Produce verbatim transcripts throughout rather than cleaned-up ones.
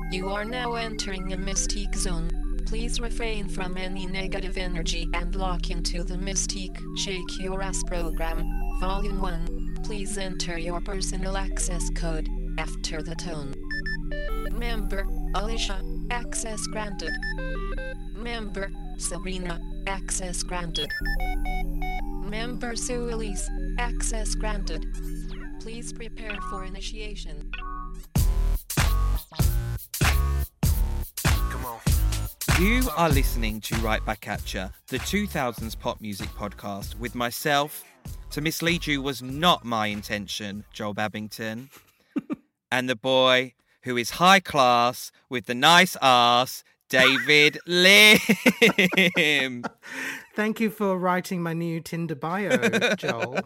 You are now entering a mystique zone. Please refrain from any negative energy and lock into the Mystique Shake Your Ass program. Volume one. Please enter your personal access code after the tone. Member Alicia, access granted. Member Sabrina, access granted. Member Sue Elise, access granted. Please prepare for initiation. Come on. You are listening to Right Back At Ya, the two thousands pop music podcast with myself. To mislead you was not my intention, Joel Babington. And the boy who is high class with the nice ass, David Lim. Thank you for writing my new Tinder bio, Joel.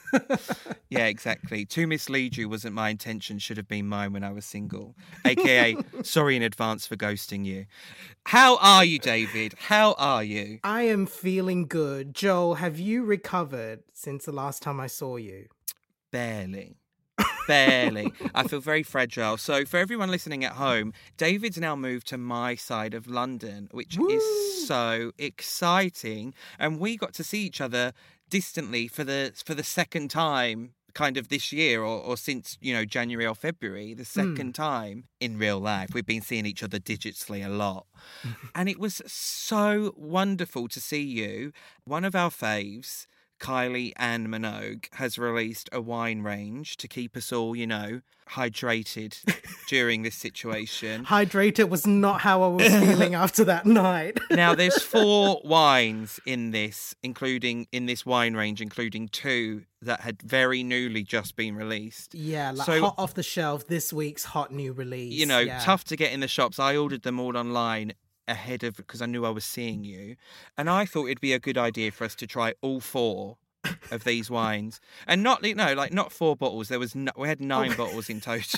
Yeah, exactly. To mislead you wasn't my intention, should have been mine when I was single. A K A, sorry in advance for ghosting you. How are you, David? How are you? I am feeling good. Joel, have you recovered since the last time I saw you? Barely. Barely. I feel very fragile. So for everyone listening at home, David's now moved to my side of London, which Woo! is so exciting. And we got to see each other distantly for the for the second time kind of this year or, or since, you know, January or February, the second mm. time in real life. We've been seeing each other digitally a lot. And it was so wonderful to see you. One of our faves, Kylie Ann Minogue, has released a wine range to keep us all, you know, hydrated during this situation. Hydrated was not how I was feeling after that night. Now, there's four wines in this, including in this wine range, including two that had very newly just been released. Yeah, like so, hot off the shelf, this week's hot new release. You know, yeah. tough to get in the shops. I ordered them all online ahead of, because I knew I was seeing you. And I thought it'd be a good idea for us to try all four of these wines. And not, you know, like not four bottles. There was, no, we had nine oh. bottles in total.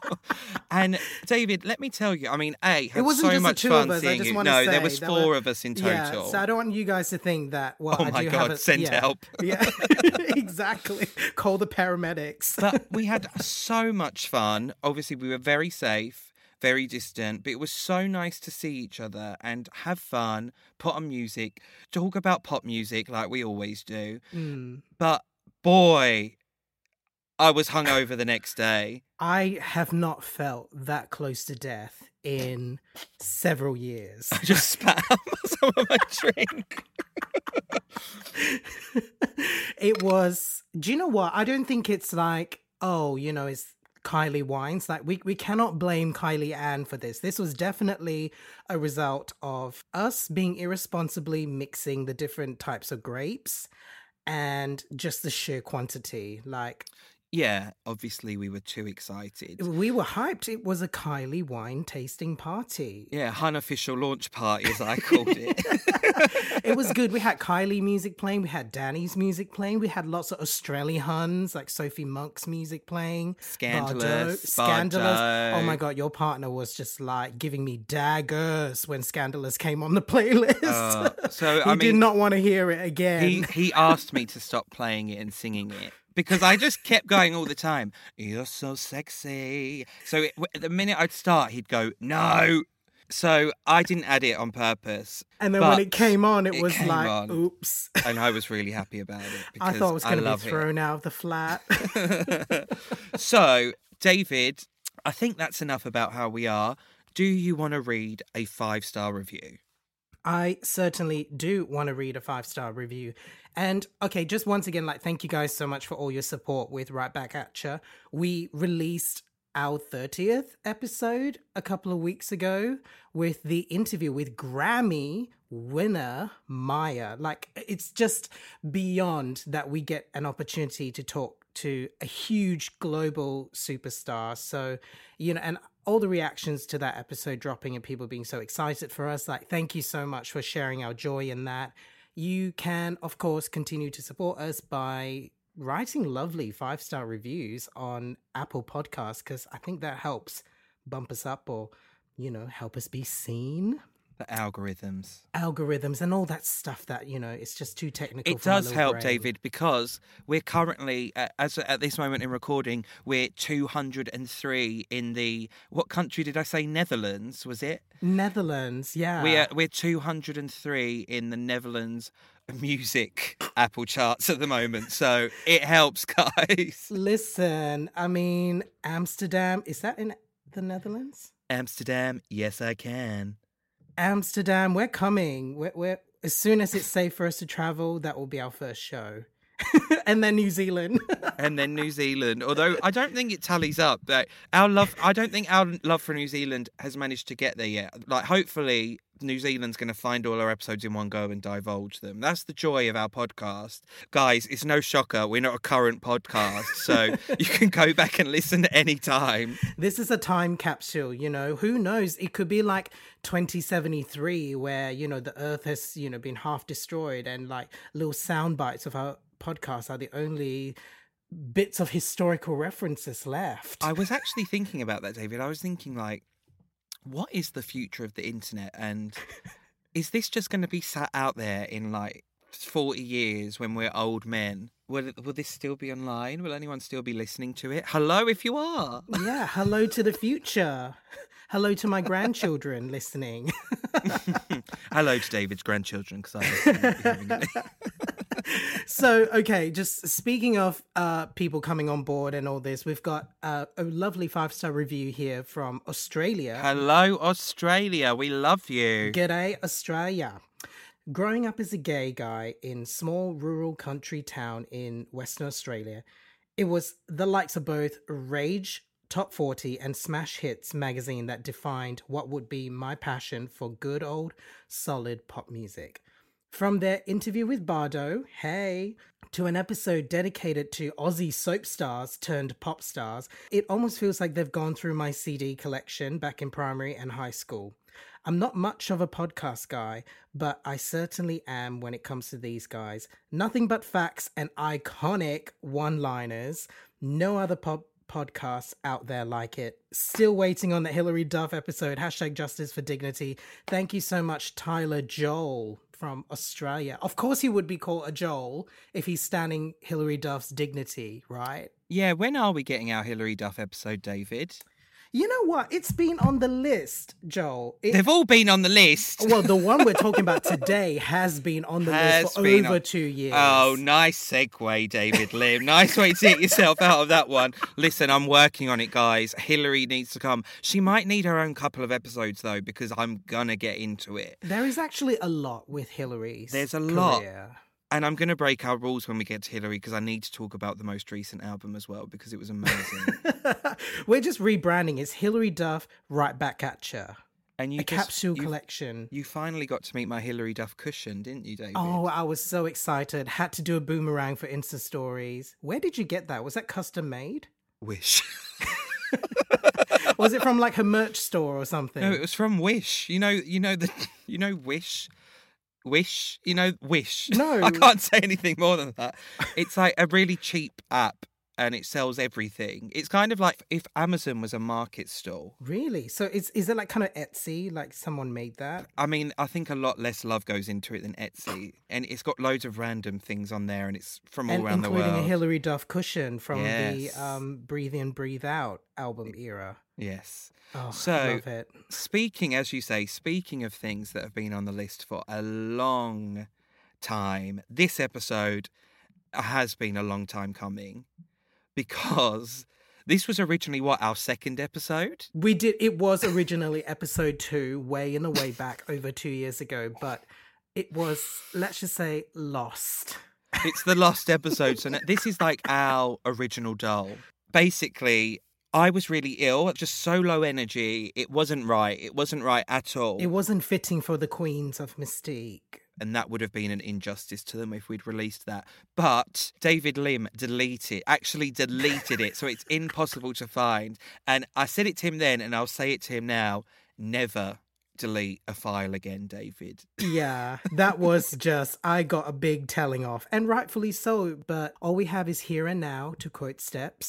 And David, let me tell you, I mean, A, had it wasn't so just much the two fun of us, seeing I just you. want No, to say there was four were, of us in total. Yeah, so I don't want you guys to think that, well, oh I my do God, have a, send yeah, help. Yeah, exactly. Call the paramedics. But we had so much fun. Obviously, we were very safe, very distant, but it was so nice to see each other and have fun, put on music, talk about pop music like we always do. Mm. But boy, I was hungover the next day. I have not felt that close to death in several years. I just spat out some of my drink. It was, do you know what? I don't think it's like, oh, you know, it's Kylie wines. Like we, we cannot blame Kylie Ann for this. This was definitely a result of us being irresponsibly mixing the different types of grapes and just the sheer quantity. Like, yeah, obviously we were too excited. We were hyped. It was a Kylie wine tasting party. Yeah, unofficial launch party, as I called it. It was good. We had Kylie music playing. We had Danny's music playing. We had lots of Australian huns, like Sophie Monk's music playing. Scandalous. Bardo. Scandalous. Oh my God, your partner was just like giving me daggers when Scandalous came on the playlist. Uh, so he I mean, did not want to hear it again. He, he asked me to stop playing it and singing it. Because I just kept going all the time. You're so sexy. So it, the minute I'd start, he'd go, no. So I didn't add it on purpose. And then when it came on, it, it was like, on. oops. And I was really happy about it. I thought I was going to be thrown it. out of the flat. So, David, I think that's enough about how we are. Do you want to read a five-star review? I certainly do want to read a five-star review. And, okay, just once again, like, thank you guys so much for all your support with Right Back At Ya. We released our thirtieth episode a couple of weeks ago with the interview with Grammy winner Maya. Like, it's just beyond that we get an opportunity to talk to a huge global superstar. So, you know, and all the reactions to that episode dropping and people being so excited for us, like, thank you so much for sharing our joy in that. You can, of course, continue to support us by writing lovely five-star reviews on Apple Podcasts, because I think that helps bump us up or, you know, help us be seen. The algorithms. Algorithms and all that stuff that, you know, it's just too technical. It for my does little help, brain. David, because we're currently, uh, as at this moment in recording, we're two hundred three in the, what country did I say? Netherlands, was it? Netherlands, yeah. We're, we're two hundred three in the Netherlands music Apple charts at the moment. So it helps, guys. Listen, I mean, Amsterdam, is that in the Netherlands? Amsterdam, yes, I can. Amsterdam, we're coming. We're, we're as soon as it's safe for us to travel, that will be our first show. And then New Zealand. And then New Zealand. Although I don't think it tallies up. That our love, I don't think our love for New Zealand has managed to get there yet. Like, hopefully, New Zealand's going to find all our episodes in one go and divulge them. That's the joy of our podcast. Guys, it's no shocker. We're not a current podcast. So you can go back and listen at any time. This is a time capsule, you know. Who knows? It could be like twenty seventy-three where, you know, the earth has, you know, been half destroyed and like little sound bites of our podcast are the only bits of historical references left. I was actually thinking about that, David. I was thinking, like, what is the future of the internet? And is this just going to be sat out there in like forty years when we're old men? Will, will this still be online? Will anyone still be listening to it? Hello, if you are. Yeah, hello to the future. Hello to my grandchildren listening. Hello to David's grandchildren, because I So, okay, just speaking of uh, people coming on board and all this, we've got uh, a lovely five-star review here from Australia. Hello, Australia. We love you. G'day, Australia. Growing up as a gay guy in small rural country town in Western Australia, it was the likes of both Rage Top forty and Smash Hits magazine that defined what would be my passion for good old solid pop music. From their interview with Bardo, hey, to an episode dedicated to Aussie soap stars turned pop stars, it almost feels like they've gone through my C D collection back in primary and high school. I'm not much of a podcast guy, but I certainly am when it comes to these guys. Nothing but facts and iconic one-liners. No other pop podcasts out there like it. Still waiting on the Hilary Duff episode. Hashtag justice for dignity. Thank you so much, Tyler Joel from Australia. Of course he would be called a Joel if he's standing Hilary Duff's dignity, right? Yeah, when are we getting our Hilary Duff episode, David? You know what? It's been on the list, Joel. It, They've all been on the list. well, the one we're talking about today has been on the Has list for been over on- two years. Oh, nice segue, David Lim. Nice way to get yourself out of that one. Listen, I'm working on it, guys. Hilary needs to come. She might need her own couple of episodes, though, because I'm going to get into it. There is actually a lot with Hilary's There's a lot. career. And I'm going to break our rules when we get to Hilary, because I need to talk about the most recent album as well, because it was amazing. We're just rebranding. It's Hilary Duff, Right Back at Ya. And you A just, capsule you, collection. You finally got to meet my Hilary Duff cushion, didn't you, David? Oh, I was so excited. Had to do a boomerang for Insta stories. Where did you get that? Was that custom made? Wish. Was it from like her merch store or something? No, it was from Wish. You know, you know the, you know Wish. Wish, you know, Wish. No. I can't say anything more than that. It's like a really cheap app and it sells everything. It's kind of like if Amazon was a market stall. Really? So is is it like kind of Etsy? Like someone made that? I mean, I think a lot less love goes into it than Etsy. And it's got loads of random things on there and it's from all And around the including world. a Hilary Duff cushion from Yes. the um, Breathe In, Breathe Out album era. Yes. Oh, So- I love it. Speaking, as you say, speaking of things that have been on the list for a long time, this episode has been a long time coming because this was originally, what, our second episode? We did. It was originally episode two, way in the way back over two years ago, but it was, let's just say, lost. It's the lost episode. So now, this is like our original doll. Basically, I was really ill, just so low energy. It wasn't right. It wasn't right at all. It wasn't fitting for the Queens of Mystique. And that would have been an injustice to them if we'd released that. But David Lim deleted, actually deleted it, so it's impossible to find. And I said it to him then, and I'll say it to him now, never delete a file again, David. Yeah, that was just, I got a big telling off, and rightfully so, but all we have is here and now, to quote Steps.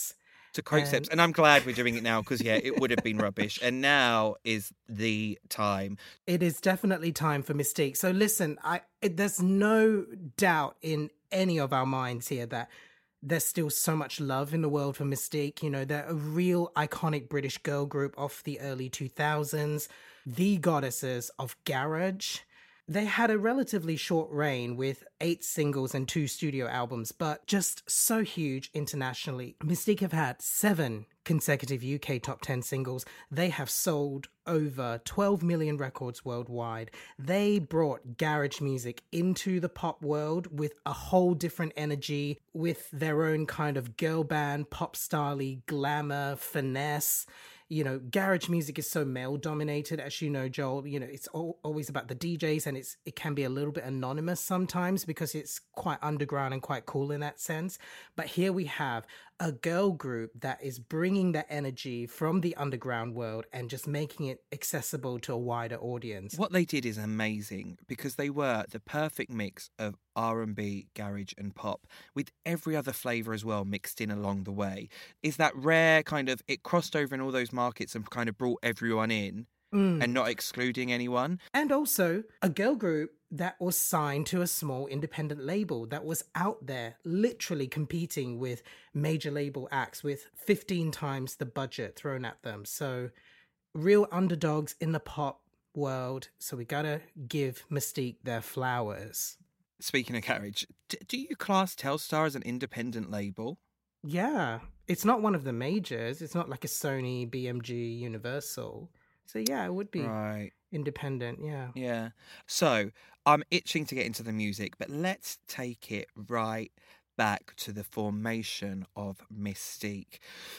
To quote And- Steps, and I'm glad we're doing it now because, yeah, it would have been rubbish. And now is the time. It is definitely time for Mystique. So listen, I it, there's no doubt in any of our minds here that there's still so much love in the world for Mystique. You know, they're a real iconic British girl group of the early two thousands, the goddesses of garage. They had a relatively short reign with eight singles and two studio albums, but just so huge internationally. Mystique have had seven consecutive U K top ten singles. They have sold over twelve million records worldwide. They brought garage music into the pop world with a whole different energy, with their own kind of girl band, pop style-y, glamour, finesse. You know, garage music is so male dominated, as you know, Joel. You know, it's all, always about the D Js, and it's it can be a little bit anonymous sometimes because it's quite underground and quite cool in that sense. But here we have a girl group that is bringing that energy from the underground world and just making it accessible to a wider audience. What they did is amazing because they were the perfect mix of R and B, garage and pop with every other flavour as well mixed in along the way. Is that rare kind of, it crossed over in all those markets and kind of brought everyone in Mm. and not excluding anyone. And also a girl group that was signed to a small independent label that was out there literally competing with major label acts with fifteen times the budget thrown at them. So real underdogs in the pop world. So we gotta give Mystique their flowers. Speaking of garage, d- do you class Telstar as an independent label? Yeah, it's not one of the majors. It's not like a Sony, B M G, Universal. So yeah, it would be Right. independent, yeah. Yeah. So I'm itching to get into the music, but let's take it right back to the formation of Mystique.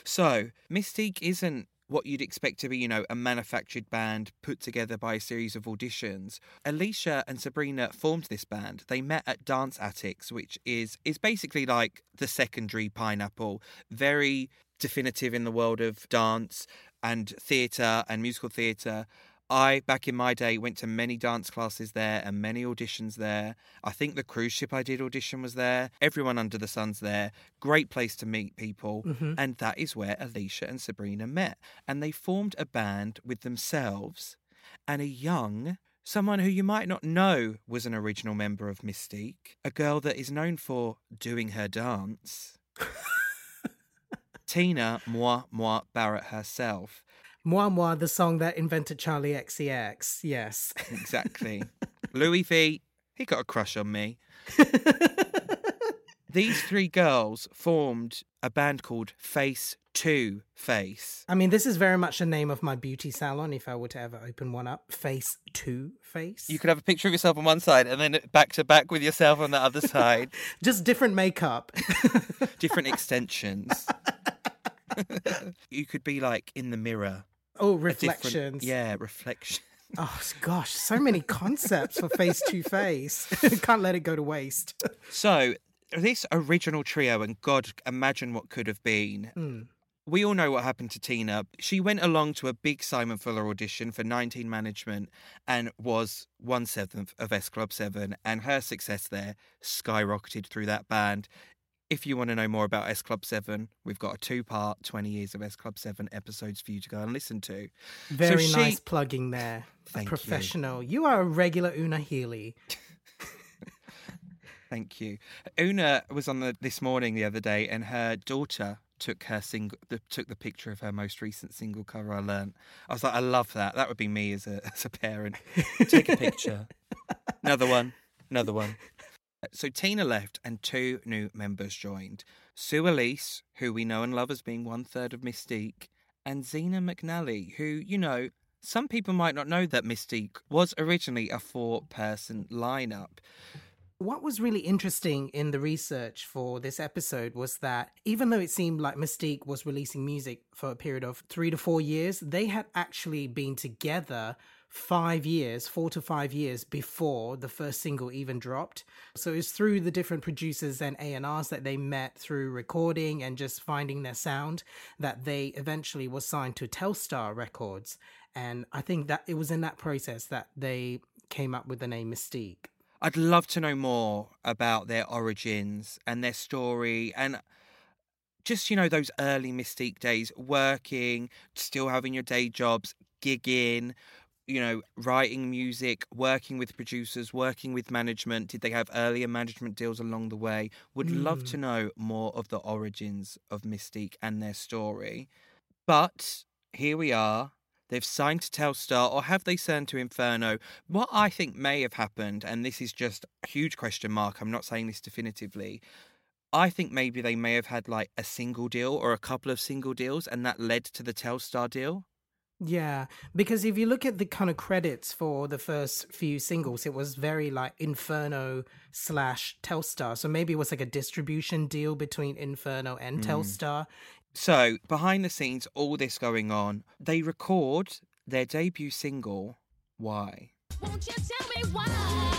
So Mystique isn't what you'd expect to be, you know, a manufactured band put together by a series of auditions. Alicia and Sabrina formed this band. They met at Dance Attics, which is is basically like the secondary Pineapple, very definitive in the world of dance and theatre and musical theatre. I, back in my day, went to many dance classes there and many auditions there. I think the cruise ship I did audition was there. Everyone under the sun's there. Great place to meet people. Mm-hmm. And that is where Alicia and Sabrina met. And they formed a band with themselves and a young, someone who you might not know was an original member of Mystique, a girl that is known for doing her dance. Tina Moi Moi Barrett herself. Moi Moi, the song that invented Charlie X C X, yes. Exactly. Louis V, he got a crush on me. These three girls formed a band called Face to Face. I mean, this is very much the name of my beauty salon if I were to ever open one up. Face to Face. You could have a picture of yourself on one side and then back to back with yourself on the other side. Just different makeup. Different extensions. You could be like in the mirror. Oh, A different- reflections. Yeah, reflection. Oh, gosh, so many concepts for Face to Face. Can't let it go to waste. So, this original trio, and God, imagine what could have been. Mm. We all know what happened to Tina. She went along to a big Simon Fuller audition for nineteen Management and was one seventh of S Club seven, and her success there skyrocketed through that band. If you want to know more about S Club seven, we've got a two-part twenty years of S Club seven episodes for you to go and listen to. Very she- nice plugging there. Thank you. Professional. You. are a regular Una Healy. Thank you. Una was on the this morning the other day, and her daughter took her single, the, took the picture of her most recent single cover. I learnt. I was like, I love that. That would be me as a as a parent. Take a picture. Another one. Another one. So Tina left, and two new members joined: Sue Elise, who we know and love as being one third of Mystique, and Zena McNally, who, you know, some people might not know that Mystique was originally a four-person lineup. What was really interesting in the research for this episode was that even though it seemed like Mystique was releasing music for a period of three to four years, they had actually been together five years, four to five years before the first single even dropped. So it was through the different producers and A and Rs that they met through recording and just finding their sound that they eventually was signed to Telstar Records. And I think that it was in that process that they came up with the name Mystique. I'd love to know more about their origins and their story. And just, you know, those early Mystique days, working, still having your day jobs, gigging, you know, writing music, working with producers, working with management. Did they have earlier management deals along the way? Would mm. love to know more of the origins of Mystique and their story. But here we are. They've signed to Telstar, or have they signed to Inferno? What I think may have happened, and this is just a huge question mark, I'm not saying this definitively, I think maybe they may have had like a single deal or a couple of single deals, and that led to the Telstar deal. Yeah, because if you look at the kind of credits for the first few singles, it was very like Inferno slash Telstar. So maybe it was like a distribution deal between Inferno and mm. Telstar. So, behind the scenes, all this going on, they record their debut single, Why? Won't you tell me why?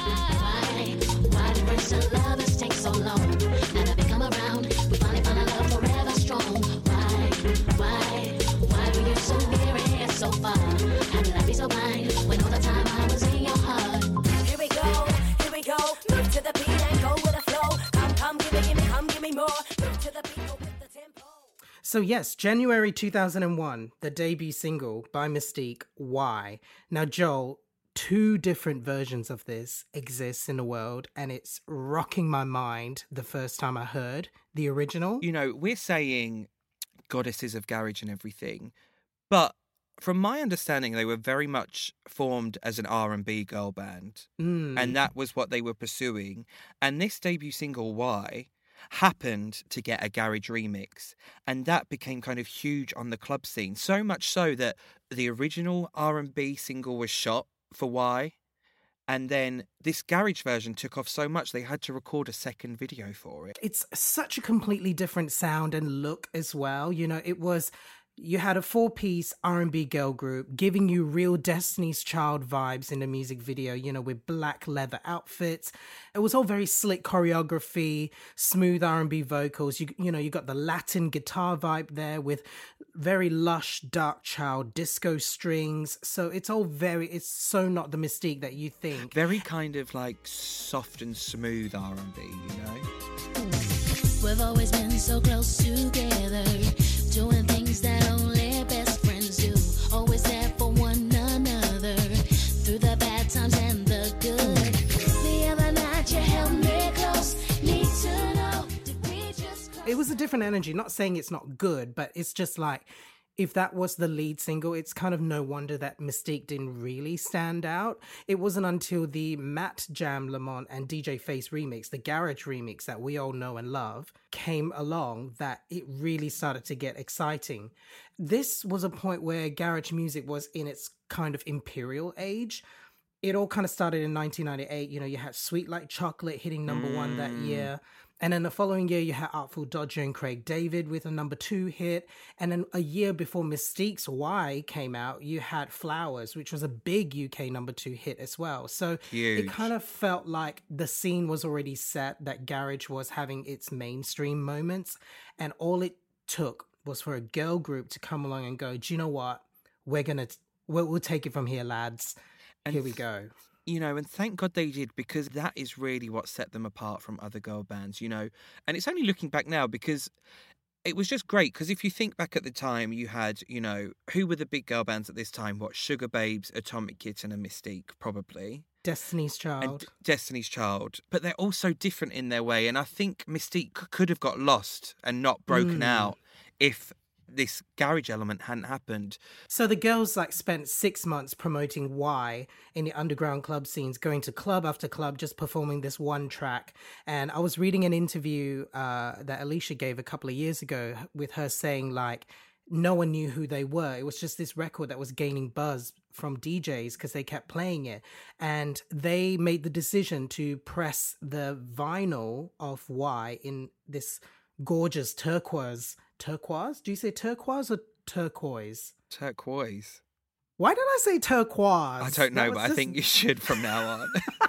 Why? Why do first lovers take so long? And I come around, we finally find our love forever strong. Why? Why? Why were you so near and so far? How did I be so blind when all the time I was in your heart? Here we go, here we go, move to the beat and go with the flow. Come, come, give me, give me, come, give me more. Move to the beat, go with the tempo. So yes, January two thousand one, the debut single by Mystique, Why? Now, Joel, two different versions of this exist in the world, and it's rocking my mind the first time I heard the original. You know, we're saying goddesses of garage and everything, but from my understanding, they were very much formed as an R and B girl band, mm. and that was what they were pursuing. And this debut single, Why? Happened to get a garage remix, and that became kind of huge on the club scene, so much so that the original R and B single was shot for Why, and then this garage version took off so much they had to record a second video for it. It's such a completely different sound and look as well. You know, it was, you had a four-piece R and B girl group giving you real Destiny's Child vibes in the music video, you know, with black leather outfits. It was all very slick choreography, smooth R and B vocals. You, you know, you got the Latin guitar vibe there with very lush Dark Child disco strings. So it's all very, it's so not the Mystique that you think. Very kind of like soft and smooth R and B, you know? We've always been so close together, doing things that only best friends do. Always there for one another, through the bad times and the good. The other night you held me close, need to know, did we just close? It was a different energy, not saying it's not good, but it's just like, if that was the lead single, it's kind of no wonder that Mystique didn't really stand out. It wasn't until the Matt Jam Lamont and D J Face remix, the garage remix that we all know and love, came along that it really started to get exciting. This was a point where garage music was in its kind of imperial age. It all kind of started in nineteen ninety-eight. You know, you had Sweet Like Chocolate hitting number mm. one that year. And then the following year, you had Artful Dodger and Craig David with a number two hit. And then a year before Mystique's Why came out, you had Flowers, which was a big U K number two hit as well. So Huge. It kind of felt like the scene was already set, that garage was having its mainstream moments. And all it took was for a girl group to come along and go, do you know what? We're going to, we'll, we'll take it from here, lads. And here we go. You know, and thank God they did, because that is really what set them apart from other girl bands, you know. And it's only looking back now, because it was just great, because if you think back at the time, you had, you know, who were the big girl bands at this time? What, Sugar Babes, Atomic Kitten and Mystique, probably. Destiny's Child. And D- Destiny's Child. But they're all so different in their way. And I think Mystique could have got lost and not broken mm. out if this garage element hadn't happened. So the girls like spent six months promoting Why in the underground club scenes, going to club after club, just performing this one track. And I was reading an interview uh, that Alicia gave a couple of years ago with her saying like, no one knew who they were. It was just this record that was gaining buzz from D Js because they kept playing it. And they made the decision to press the vinyl of Why in this gorgeous turquoise Turquoise? Do you say turquoise or turquoise? Turquoise. Why did I say turquoise? I don't know, but just... I think you should from now on.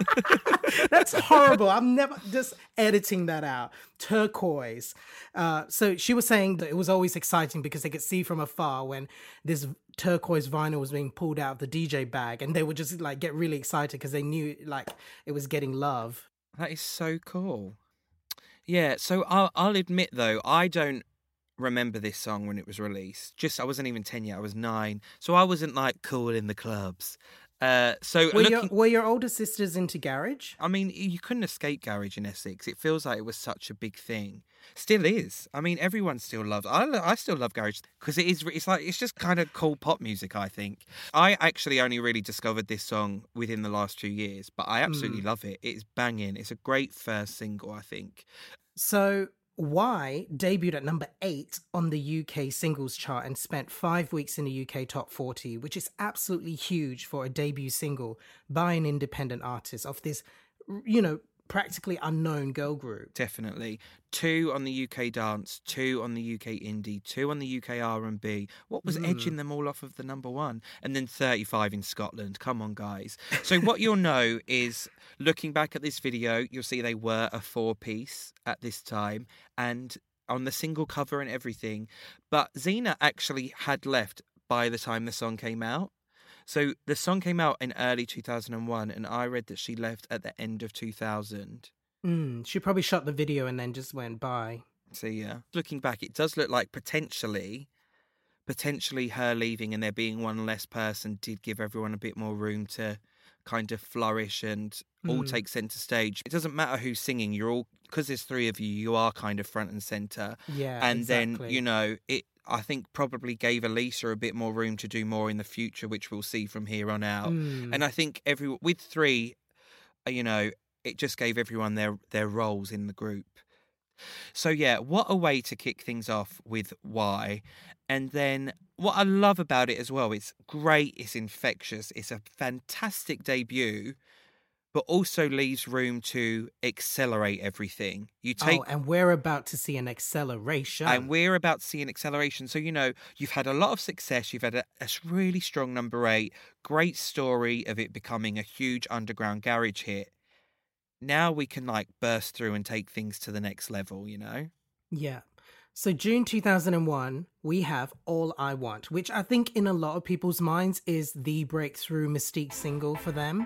That's horrible. I'm never just editing that out. Turquoise. Uh, so she was saying that it was always exciting because they could see from afar when this turquoise vinyl was being pulled out of the D J bag, and they would just like get really excited because they knew like it was getting love. That is so cool. Yeah, so I'll, I'll admit though, I don't remember this song when it was released. Just I wasn't even ten yet. I was nine, so I wasn't like cool in the clubs. Uh, so Were, looking, your, were your older sisters into garage? I mean, you couldn't escape garage in Essex. It feels like it was such a big thing. Still is. I mean, everyone still loves. I I still love garage because it is. It's like it's just kind of cool pop music. I think I actually only really discovered this song within the last two years, but I absolutely Mm. love it. It's banging. It's a great first single, I think. So, Y debuted at number eight on the U K singles chart and spent five weeks in the U K top forty, which is absolutely huge for a debut single by an independent artist of this, you know, practically unknown girl group. Definitely. Two on the U K dance, two on the U K indie, two on the U K R and B. What was Mm. edging them all off of the number one? And then thirty-five in Scotland. Come on, guys. So what you'll know is, looking back at this video, you'll see they were a four-piece at this time and on the single cover and everything. But Zena actually had left by the time the song came out. So the song came out in early two thousand one, and I read that she left at the end of two thousand. Mm, she probably shot the video and then just went bye. So yeah, looking back, it does look like potentially, potentially her leaving and there being one less person did give everyone a bit more room to kind of flourish and all Mm. take centre stage. It doesn't matter who's singing, you're all, because there's three of you, you are kind of front and centre. Yeah, And exactly. then, you know, it, I think probably gave Elisa a bit more room to do more in the future, which we'll see from here on out. Mm. And I think every with three, uh, you know, it just gave everyone their their roles in the group. So yeah, what a way to kick things off with Y. And then what I love about it as well, it's great, it's infectious, it's a fantastic debut, but also leaves room to accelerate everything. You take Oh, and we're about to see an acceleration. and we're about to see an acceleration. So, you know, you've had a lot of success. You've had a, a really strong number eight. Great story of it becoming a huge underground garage hit. Now we can, like, burst through and take things to the next level, you know? Yeah. So June two thousand one, we have All I Want, which I think in a lot of people's minds is the breakthrough Mystique single for them.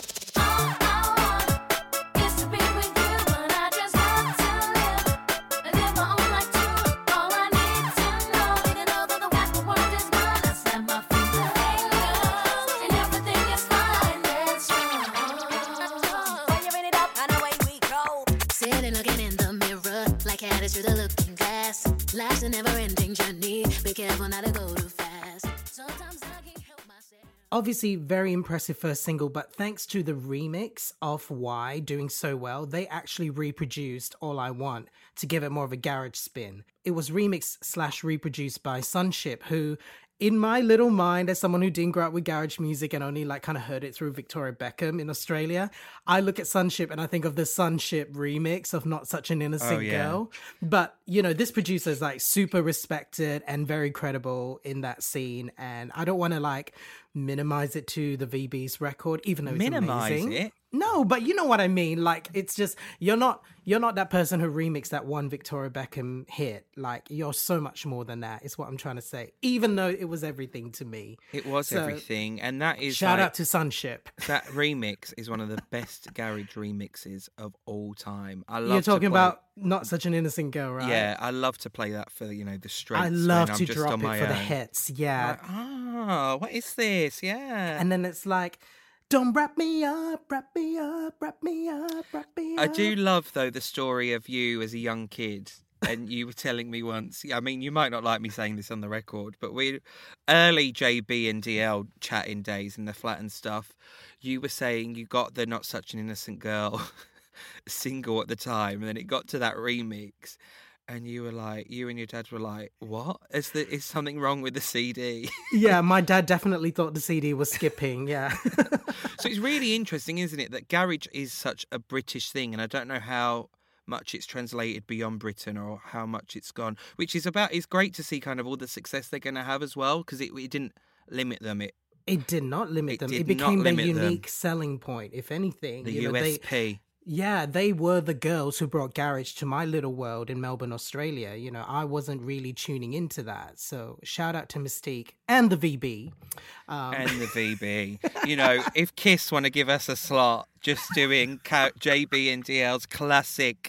Sitting looking in the mirror, like added to the looking glass. Life's a never-ending journey. Be careful not to go too fast. Sometimes I can't help myself. Obviously, very impressive first single, but thanks to the remix of Y doing so well, they actually reproduced All I Want to give it more of a garage spin. It was remixed slash reproduced by Sunship, who, in my little mind, as someone who didn't grow up with garage music and only like kind of heard it through Victoria Beckham in Australia, I look at Sunship and I think of the Sunship remix of Not Such an Innocent Oh, yeah. Girl. But, you know, this producer is like super respected and very credible in that scene. And I don't want to like minimize it to the V B's record, even though it's Minimise amazing. it? No, but you know what I mean. Like, it's just you're not you're not that person who remixed that one Victoria Beckham hit. Like, you're so much more than that. Is what I'm trying to say. Even though it was everything to me. It was So, everything. And that is Shout like, out to Sunship. that remix is one of the best garage remixes of all time. I love You're to talking play- about Not Such an Innocent Girl, right? Yeah, I love to play that for, you know, the straights. I love when to I'm just drop on it my for the own. hits. Yeah. Like, ah, what is this? Yeah. And then it's like, don't wrap me up, wrap me up, wrap me up, wrap me up. I do love, though, the story of you as a young kid. And you were telling me once, I mean, you might not like me saying this on the record, but we early J B and D L chatting days in the flat and stuff, you were saying you got the Not Such an Innocent Girl single at the time, and then it got to that remix. And you were like, you and your dad were like, what? Is, the, is something wrong with the C D? Yeah, my dad definitely thought the C D was skipping. Yeah. So it's really interesting, isn't it, that garage is such a British thing, and I don't know how much it's translated beyond Britain or how much it's gone, which is about, it's great to see kind of all the success they're going to have as well, because it, it didn't limit them. It It did not limit It them. did It not became their limit them. unique selling point, if anything. the You know, U they- S P. Yeah, they were the girls who brought garage to my little world in Melbourne, Australia. You know, I wasn't really tuning into that. So shout out to Mystique and the V B. Um, And the V B. You know, if Kiss want to give us a slot, just doing Ca- J B and D L's classic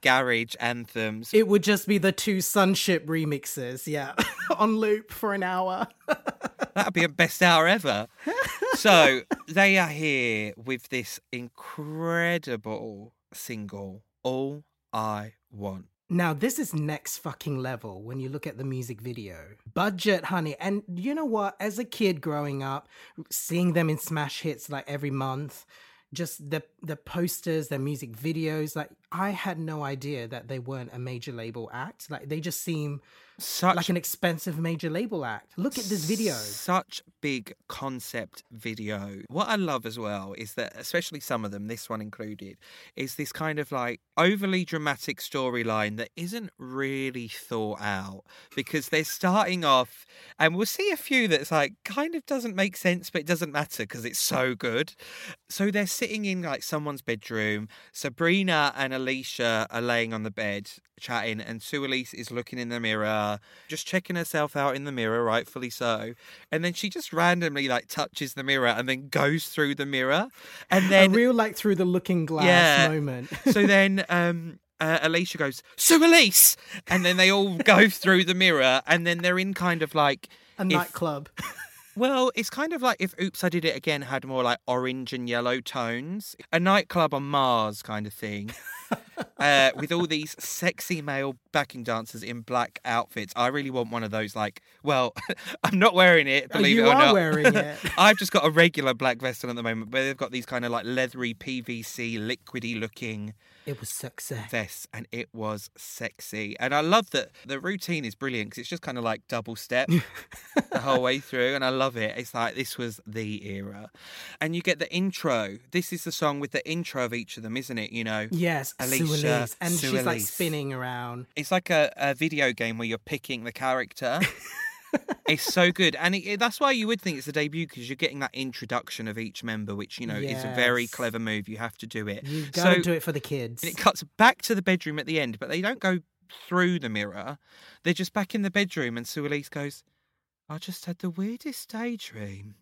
garage anthems. It would just be the two Sunship remixes, yeah, on loop for an hour. That'd be a best hour ever. So they are here with this incredible single, All I Want. Now, this is next fucking level when you look at the music video. Budget, honey. And you know what? As a kid growing up, seeing them in smash hits like every month, just the the posters, their music videos, like I had no idea that they weren't a major label act. Like they just seem Such like an expensive major label act. Look at this video. Such big concept video. What I love as well is that, especially some of them, this one included, is this kind of like overly dramatic storyline that isn't really thought out, because they're starting off, and we'll see a few that's like kind of doesn't make sense, but it doesn't matter because it's so good. So they're sitting in like someone's bedroom. Sabrina and Alicia are laying on the bed chatting, and Sue Elise is looking in the mirror, just checking herself out in the mirror, rightfully so. And then she just randomly like touches the mirror and then goes through the mirror, and then a real like through the looking glass yeah. moment. So then um uh, Alicia goes, Sue Elise, and then they all go through the mirror, and then they're in kind of like a if- nightclub. Well, it's kind of like if Oops, I Did It Again had more like orange and yellow tones. A nightclub on Mars kind of thing. uh, with all these sexy male backing dancers in black outfits. I really want one of those. Like, well, I'm not wearing it, believe you it or are not. wearing it. I've just got a regular black vest on at the moment, but they've got these kind of like leathery P V C, liquidy looking It was sexy. vests, and it was sexy. And I love that the routine is brilliant because it's just kind of like double step the whole way through, and I love it. It's like this was the era. And you get the intro. This is the song with the intro of each of them, isn't it? You know, Yes, Alicia, Sue Elise. And Sue she's like Elise. spinning around. It's like a, a video game where you're picking the character. It's so good, and it, it- that's why you would think it's a debut, because you're getting that introduction of each member, which, you know, is a very Yes. clever move. You have to do it. You've got to So- do it for the kids. And it cuts back to the bedroom at the end, but they don't go through the mirror. They're just back in the bedroom, and Sue Elise goes, I just had the weirdest daydream.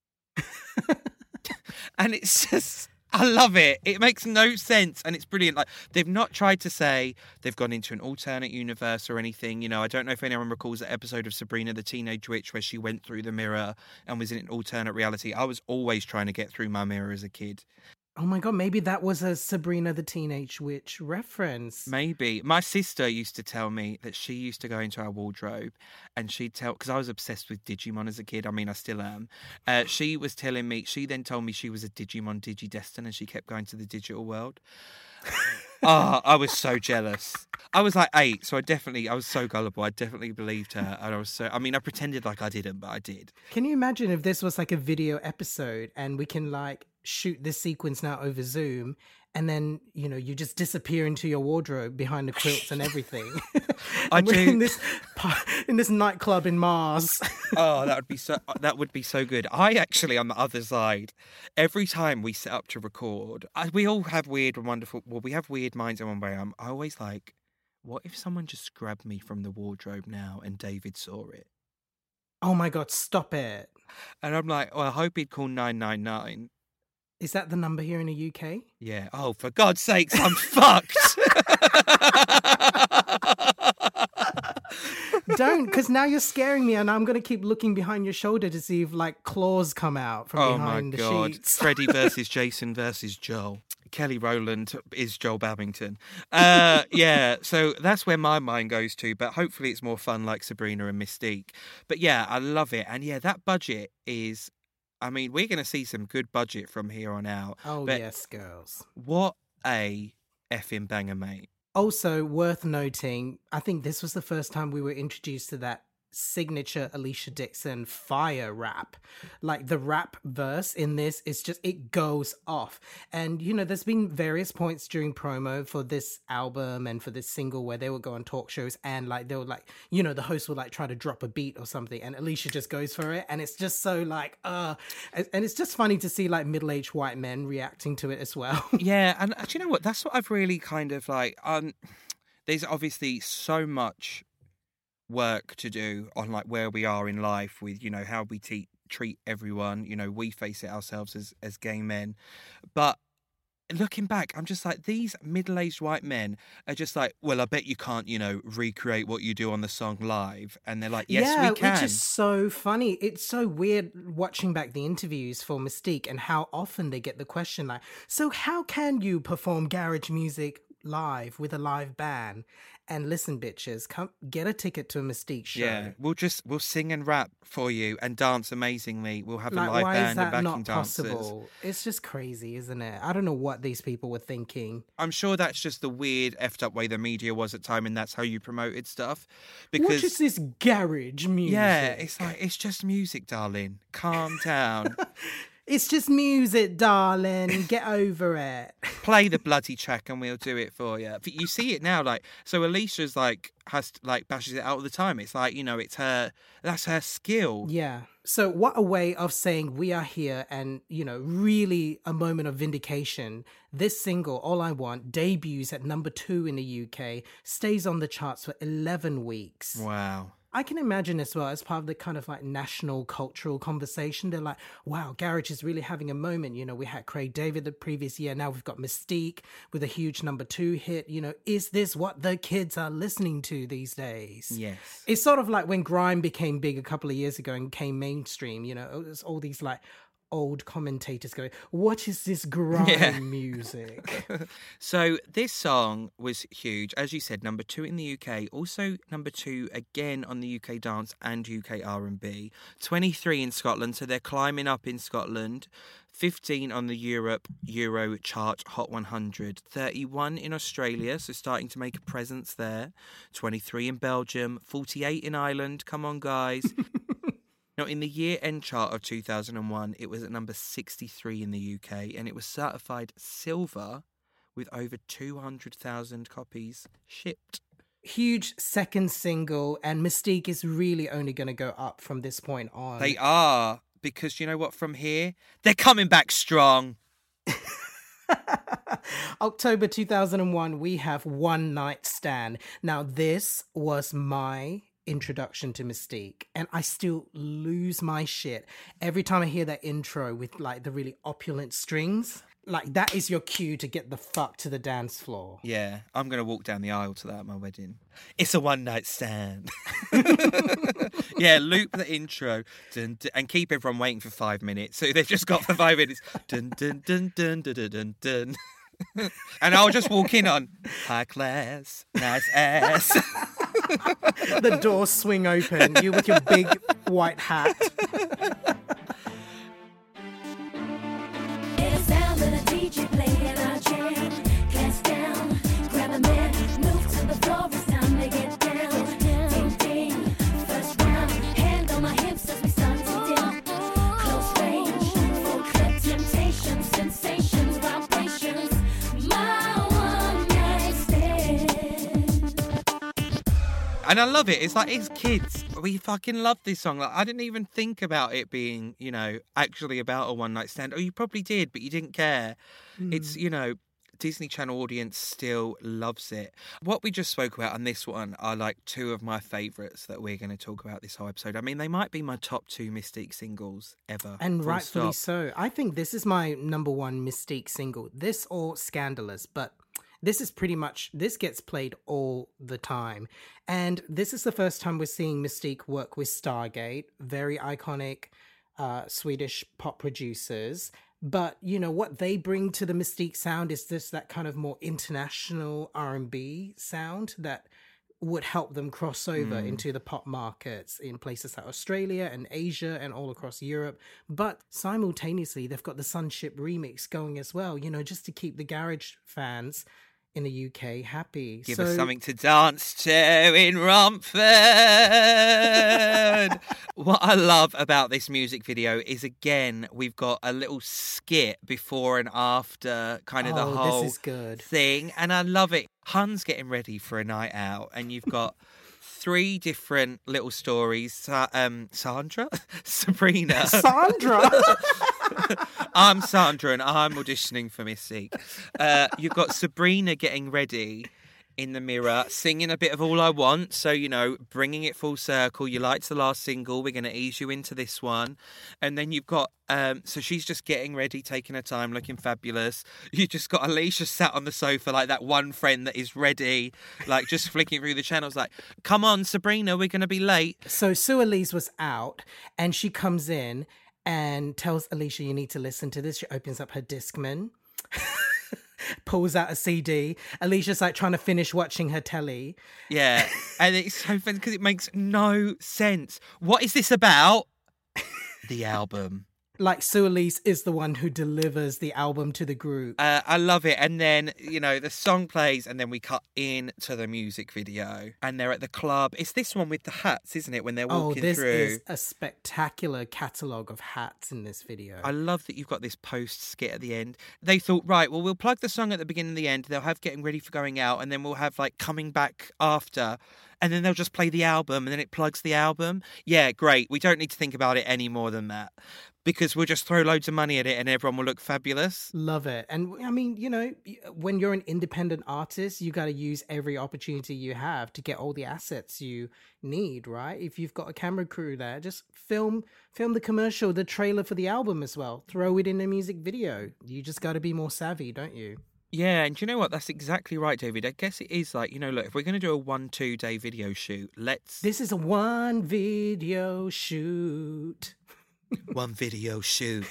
And it's just, I love it. It makes no sense, and it's brilliant. Like, they've not tried to say they've gone into an alternate universe or anything. You know, I don't know if anyone recalls that episode of Sabrina the Teenage Witch where she went through the mirror and was in an alternate reality. I was always trying to get through my mirror as a kid. Oh my god, maybe that was a Sabrina the Teenage Witch reference. Maybe. My sister used to tell me that she used to go into our wardrobe and she'd tell, because I was obsessed with Digimon as a kid. I mean, I still am. Uh, she was telling me, she then told me she was a Digimon Digidestin, and she kept going to the digital world. Oh, I was so jealous. I was like eight, so I definitely, I was so gullible. I definitely believed her. And I was so, I mean, I pretended like I didn't, but I did. Can you imagine if this was like a video episode and we can like shoot this sequence now over Zoom, and then, you know, you just disappear into your wardrobe behind the quilts and everything. I And we're do. in this pa- in this nightclub in Mars. Oh, that would be so. That would be so good. I actually, on the other side, every time we set up to record, I, we all have weird and wonderful. Well, we have weird minds in one way. I'm I always like, what if someone just grabbed me from the wardrobe now and David saw it? Oh my god, stop it. And I'm like, well, I hope he'd call nine nine nine. Is that the number here in the U K? Yeah. Oh, for God's sakes, I'm fucked. Don't, because now you're scaring me, and I'm going to keep looking behind your shoulder to see if like claws come out from Oh my behind the God. sheets. Freddie versus Jason versus Joel. Kelly Rowland is Joel Babington. Uh, yeah, so that's where my mind goes to, but hopefully it's more fun like Sabrina and Mystique. But yeah, I love it. And yeah, that budget is, I mean, we're going to see some good budget from here on out. Oh, But yes, girls. what a effing banger, mate. Also, worth noting, I think this was the first time we were introduced to that signature Alicia Dixon fire rap. Like the rap verse in this is just, it goes off. And, you know, there's been various points during promo for this album and for this single where they would go on talk shows and like, they would like, you know, the host would like try to drop a beat or something and Alicia just goes for it. And it's just so like, uh, and and it's just funny to see like middle-aged white men reacting to it as well. Yeah, and uh, do you know what? That's what I've really kind of like. Um, there's obviously so much work to do on like where we are in life with, you know, how we te- treat everyone. You know, we face it ourselves as as gay men, but looking back, I'm just like, these middle-aged white men are just like, well, I bet you can't, you know, recreate what you do on the song live. And they're like, yes, yeah, we can. which is so funny. It's so weird watching back the interviews for Mystique and how often they get the question like, so how can you perform garage music live with a live band? And listen, bitches, come get a ticket to a Mystique show. Yeah, we'll just we'll sing and rap for you and dance amazingly. We'll have Like, a live why band is that and backing not dancers. possible? It's just crazy, isn't it? I don't know what these people were thinking. I'm sure that's just the weird effed up way the media was at the time, and that's how you promoted stuff. Because What is this garage music? yeah, it's like it's just music, darling. Calm down. It's just music, darling. Get over it. Play the bloody track and we'll do it for you. But you see it now, like, so Alicia's like has like bashes it out all the time. It's like, you know, it's her, that's her skill. Yeah. So what a way of saying we are here and, you know, really a moment of vindication. This single, All I Want, debuts at number two in the U K, stays on the charts for eleven weeks. Wow. I can imagine as well, as part of the kind of like national cultural conversation, they're like, wow, garage is really having a moment. You know, we had Craig David the previous year. Now we've got Mystique with a huge number two hit. You know, is this what the kids are listening to these days? Yes. It's sort of like when grime became big a couple of years ago and came mainstream, you know, there's all these like old commentators going, what is this grime Yeah. music? So this song was huge. As you said, number two in the U K. Also number two again on the U K dance and U K R and B. twenty-three in Scotland, so they're climbing up in Scotland. fifteen on the Europe Euro chart Hot one hundred. thirty-one in Australia, so starting to make a presence there. twenty-three in Belgium. forty-eight in Ireland. Come on, guys. Now, in the year-end chart of two thousand one, it was at number sixty-three in the U K, and it was certified silver with over two hundred thousand copies shipped. Huge second single, and Mystique is really only going to go up from this point on. They are, because you know what, from here, they're coming back strong. October two thousand one, we have One Night Stand. Now, this was my introduction to Mystique, and I still lose my shit every time I hear that intro with like the really opulent strings. Like, that is your cue to get the fuck to the dance floor. Yeah, I'm going to walk down the aisle to that at my wedding. It's a one-night stand. Yeah, loop the intro dun, dun, and keep everyone waiting for five minutes. So they've just got for five minutes. Dun, dun, dun, dun, dun, dun, dun, dun. And I'll just walk in on high class, nice ass. The doors swing open, you with your big white hat. It's sound of the D J playing our jam. Class down, grab a man, move to the floor. It's time to get down. Ding ding, first round. Hand on my hips as we start to dim. Close range, full clip, temptation, sensations, vibrations. My one night stand. And I love it. It's like, it's kids. We fucking love this song. Like, I didn't even think about it being, you know, actually about a one night stand. Or you probably did, but you didn't care. Mm. It's, you know, Disney Channel audience still loves it. What we just spoke about on this one are like two of my favourites that we're going to talk about this whole episode. I mean, they might be my top two Mystique singles ever. And full rightfully stop. so. I think this is my number one Mystique single. This or Scandalous, but this is pretty much, this gets played all the time. And this is the first time we're seeing Mystique work with Stargate, very iconic uh, Swedish pop producers. But, you know, what they bring to the Mystique sound is this, that kind of more international R and B sound that would help them cross over Mm. into the pop markets in places like Australia and Asia and all across Europe. But simultaneously, they've got the Sunship remix going as well, you know, just to keep the garage fans in the U K happy. Give So- us something to dance to in Romford. What I love about this music video is, again, we've got a little skit before and after kind of the Oh, whole this is good. thing. And I love it. Hun's getting ready for a night out, and you've got three different little stories. Sa- um, Sandra? Sabrina. Sandra! I'm Sandra and I'm auditioning for Mystique. Uh, you've got Sabrina getting ready in the mirror, singing a bit of All I Want. So, you know, bringing it full circle. You liked the last single. We're going to ease you into this one. And then you've got, um, so she's just getting ready, taking her time, looking fabulous. You just got Alicia sat on the sofa like that one friend that is ready, like just flicking through the channels like, come on, Sabrina, we're going to be late. So Sue Elise was out and she comes in and tells Alicia, you need to listen to this. She opens up her Discman. Pulls out a C D. Alicia's like trying to finish watching her telly. Yeah. And it's so funny because it makes no sense. What is this about? The album. Like Sue Elise is the one who delivers the album to the group. Uh, I love it. And then, you know, the song plays and then we cut into the music video and they're at the club. It's this one with the hats, isn't it? When they're Oh, walking this through. is a spectacular catalogue of hats in this video. I love that you've got this post skit at the end. They thought, right, well, we'll plug the song at the beginning and the end. They'll have Getting Ready for Going Out and then we'll have like Coming Back after. And then they'll just play the album and then it plugs the album. Yeah, great. We don't need to think about it any more than that because we'll just throw loads of money at it and everyone will look fabulous. Love it. And I mean, you know, when you're an independent artist, you got to use every opportunity you have to get all the assets you need, right? If you've got a camera crew there, just film film the commercial, the trailer for the album as well. Throw it in a music video. You just got to be more savvy, don't you? Yeah, and do you know what? That's exactly right, David. I guess it is like, you know, look, if we're going to do a one, two day video shoot, let's... This is a one video shoot. One video shoot.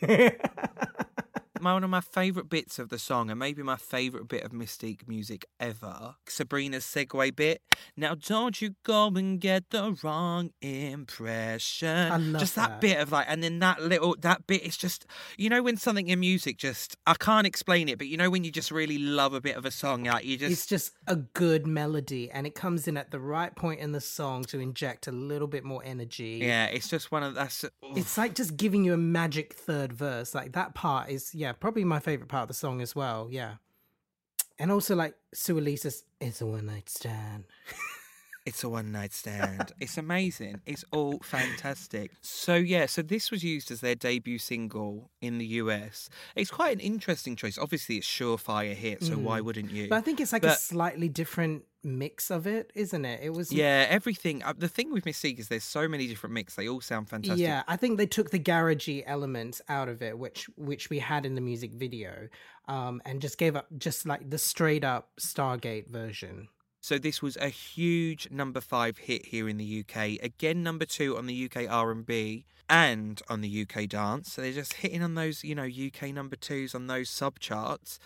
One of my favourite bits of the song, and maybe my favourite bit of Mystique music ever, Sabrina's segue bit. Now don't you go and get the wrong impression. I love just that, that bit of like, and then that little, that bit is just, you know when something in music just, I can't explain it, but you know when you just really love a bit of a song, like you just... It's just a good melody and it comes in at the right point in the song to inject a little bit more energy. Yeah, it's just one of, that's... Oof. It's like just giving you a magic third verse. Like that part is, yeah, probably my favorite part of the song as well. Yeah. And also like Sue Elise's It's a One Night Stand. It's a one night stand. It's amazing. It's all fantastic. So yeah, so this was used as their debut single in the U S. It's quite an interesting choice. Obviously it's surefire hit, so mm. why wouldn't you? But I think it's like but, a slightly different mix of it, isn't it? It was Yeah, everything. Uh, the thing with Mystique is there's so many different mix. They all sound fantastic. Yeah, I think they took the garagey elements out of it, which which we had in the music video, um, and just gave up just like the straight up Stargate version. So this was a huge number five hit here in the U K. Again, number two on the U K R and B and on the U K dance. So they're just hitting on those, you know, U K number twos on those sub charts.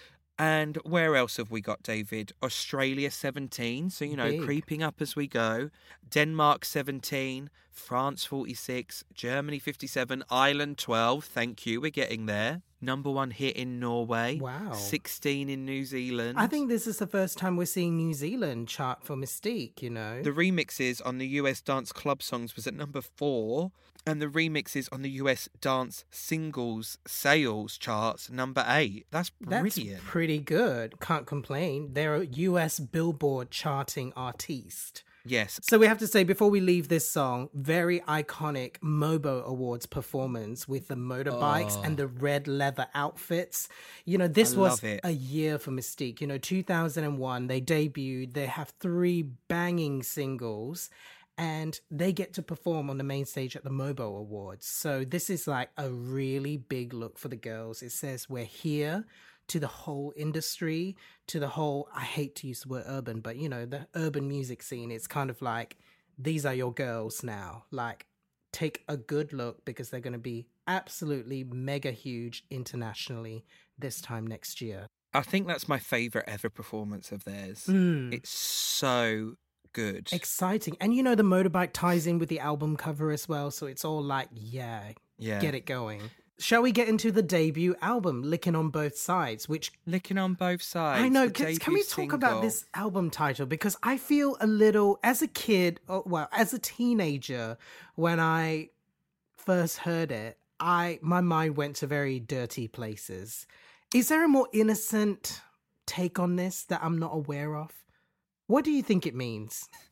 And where else have we got, David? Australia seventeen. So, you know, Big. creeping up as we go. Denmark seventeen. France forty-six. Germany fifty-seven. Ireland twelve. Thank you. We're getting there. Number one hit in Norway. Wow. sixteen in New Zealand. I think this is the first time we're seeing New Zealand chart for Mystique, you know. The remixes on the U S dance club songs was at number four. And the remixes on the U S dance singles sales charts, number eight. That's brilliant. That's pretty good. Can't complain. They're a U S Billboard charting artiste. Yes. So we have to say, before we leave this song, very iconic MOBO Awards performance with the motorbikes Oh. and the red leather outfits. You know, this I was love it. a year for Mystique. You know, two thousand one, they debuted. They have three banging singles. And they get to perform on the main stage at the MOBO Awards. So this is like a really big look for the girls. It says we're here to the whole industry, to the whole, I hate to use the word urban, but you know, the urban music scene. It's kind of like, these are your girls now. Like, take a good look because they're going to be absolutely mega huge internationally this time next year. I think that's my favourite ever performance of theirs. Mm. It's so good. Exciting. And you know, the motorbike ties in with the album cover as well. So it's all like, yeah, Yeah. get it going. Shall we get into the debut album, Licking on Both Sides, which Licking on Both Sides. I know. the Can, can debut we talk single. about this album title? Because I feel a little, as a kid, or, well, as a teenager, when I first heard it, I my mind went to very dirty places. Is there a more innocent take on this that I'm not aware of? What do you think it means?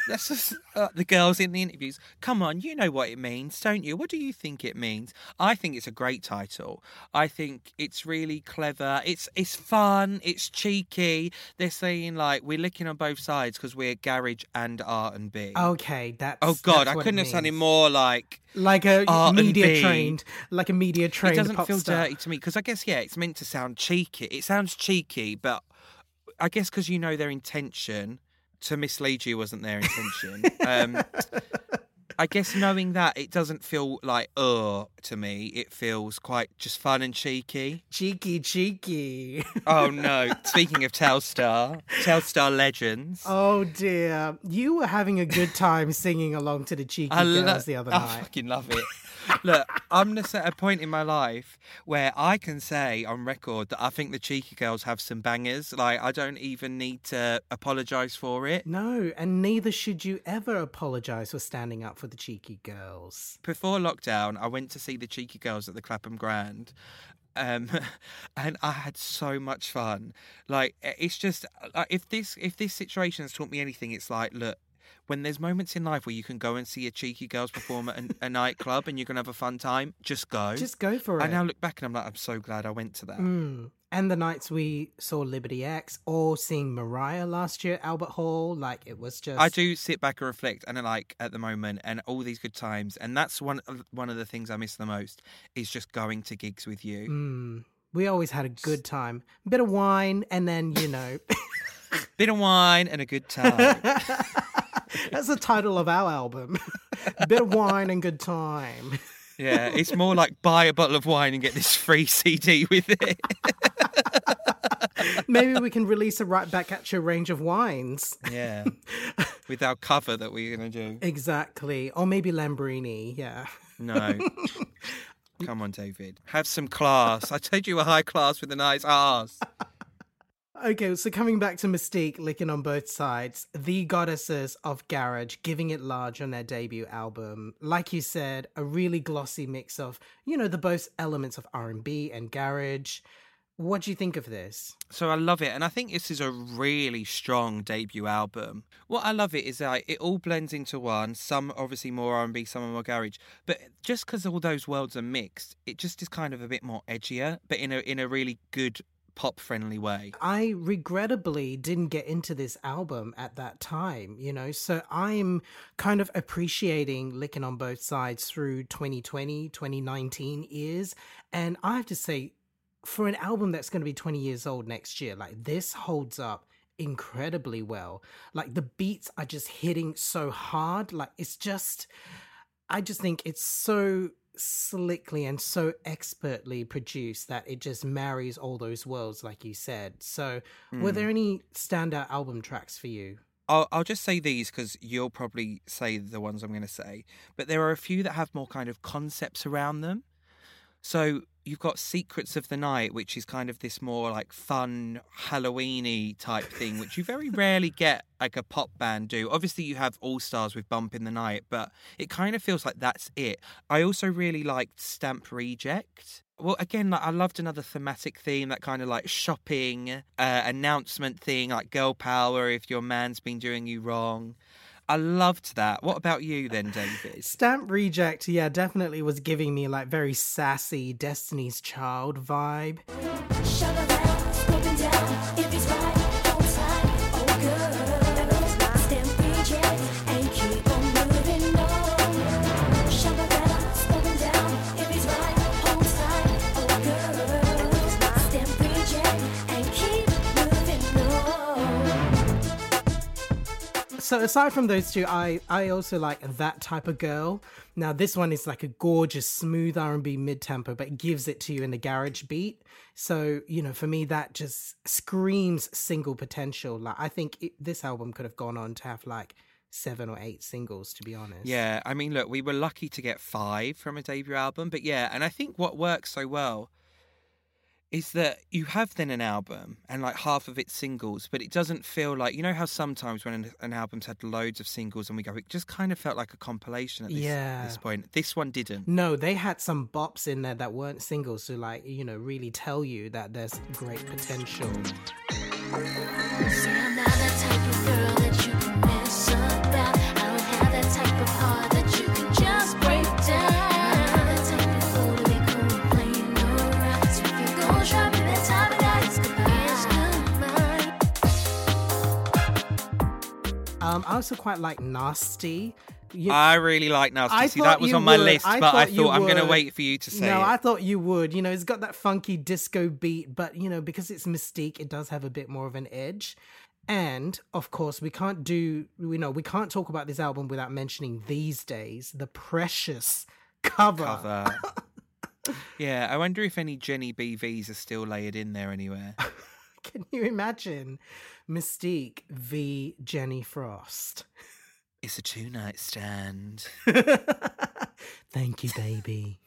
That's just uh, the girls in the interviews. Come on, you know what it means, don't you? What do you think it means? I think it's a great title. I think it's really clever. It's it's fun. It's cheeky. They're saying like we're licking on both sides because we're garage and R and B. Okay, that's. Oh God, that's I what couldn't it have sounded means. more like Like a R and media B. trained, like a media trained. It doesn't pop feel star. dirty to me because I guess yeah, it's meant to sound cheeky. It sounds cheeky, but I guess because you know their intention to mislead you wasn't their intention. um, I guess knowing that it doesn't feel like uh to me. It feels quite just fun and cheeky. Cheeky, cheeky. Oh no! Speaking of Telstar, Telstar legends. Oh dear, you were having a good time singing along to the Cheeky I Girls lo- the other I night. fucking love it. Look, I'm just at a point in my life where I can say on record that I think the Cheeky Girls have some bangers. Like, I don't even need to apologise for it. No, and neither should you ever apologise for standing up for the Cheeky Girls. Before lockdown, I went to see the Cheeky Girls at the Clapham Grand. Um, and I had so much fun. Like, it's just like if this if this situation has taught me anything, it's like, look, when there's moments in life where you can go and see a Cheeky Girls perform at a, a nightclub and you're gonna have a fun time, just go. Just go for it. I now look back and I'm like, I'm so glad I went to that. Mm. And the nights we saw Liberty X or seeing Mariah last year at Albert Hall, like it was just. I do sit back and reflect, and like at the moment, and all these good times, and that's one of one of the things I miss the most is just going to gigs with you. Mm. We always had a good time, bit of wine, and then you know. Bit of wine and a good time. That's the title of our album. Bit of wine and good time. Yeah, it's more like buy a bottle of wine and get this free C D with it. Maybe we can release a Right Back at Your range of wines. Yeah, with our cover that we're going to do. Exactly. Or maybe Lambrini, yeah. No. Come on, David. Have some class. I told you a high class with a nice arse. Okay, so coming back to Mystique, licking on both sides, the goddesses of garage, giving it large on their debut album. Like you said, a really glossy mix of, you know, the both elements of R and B and garage. What do you think of this? So I love it, and I think this is a really strong debut album. What I love it is like it all blends into one. Some obviously more R and B, some are more garage, but just because all those worlds are mixed, it just is kind of a bit more edgier, but in a in a really good pop-friendly way. I regrettably didn't get into this album at that time, you know, so I'm kind of appreciating Licking on Both Sides through twenty twenty, twenty nineteen years, and I have to say, for an album that's going to be twenty years old next year, like this holds up incredibly well. Like the beats are just hitting so hard, like it's just, I just think it's so slickly and so expertly produced that it just marries all those worlds, like you said. So mm. were there any standout album tracks for you? I'll, I'll just say these because you'll probably say the ones I'm going to say, but there are a few that have more kind of concepts around them. So you've got Secrets of the Night, which is kind of this more like fun Halloween-y type thing, which you very rarely get like a pop band do. Obviously you have All Stars with Bump in the Night, but it kind of feels like that's it. I also really liked Stamp Reject. Well, again, like, I loved another thematic theme, that kind of like shopping, uh, announcement thing, like girl power if your man's been doing you wrong. I loved that. What about you then, David? Stamp Reject, yeah, definitely was giving me like very sassy Destiny's Child vibe. So aside from those two, I, I also like That Type of Girl. Now this one is like a gorgeous, smooth R and B mid-tempo, but it gives it to you in the garage beat. So, you know, for me, that just screams single potential. Like I think it, this album could have gone on to have like seven or eight singles, to be honest. Yeah, I mean, look, we were lucky to get five from a debut album, but yeah, and I think what works so well is that you have then an album and like half of it's singles, but it doesn't feel like, you know how sometimes when an, an album's had loads of singles and we go, it just kind of felt like a compilation at this, yeah. this point. This one didn't. No, they had some bops in there that weren't singles to like, you know, really tell you that there's great potential. See, I'm not that type of girl that you can mess about. Um, I also quite like Nasty. You, I really like Nasty. I See, thought that was you on my would. list, I but I thought you thought I'm going to would. wait for you to say no, it. I thought you would. You know, it's got that funky disco beat, but, you know, because it's Mystique, it does have a bit more of an edge. And, of course, we can't do, you know, we can't talk about this album without mentioning These Days, the precious cover. Cover. Yeah, I wonder if any Jenny B Vs are still layered in there anywhere. Can you imagine Mystique v Jenny Frost? It's a two-night stand. Thank you, baby.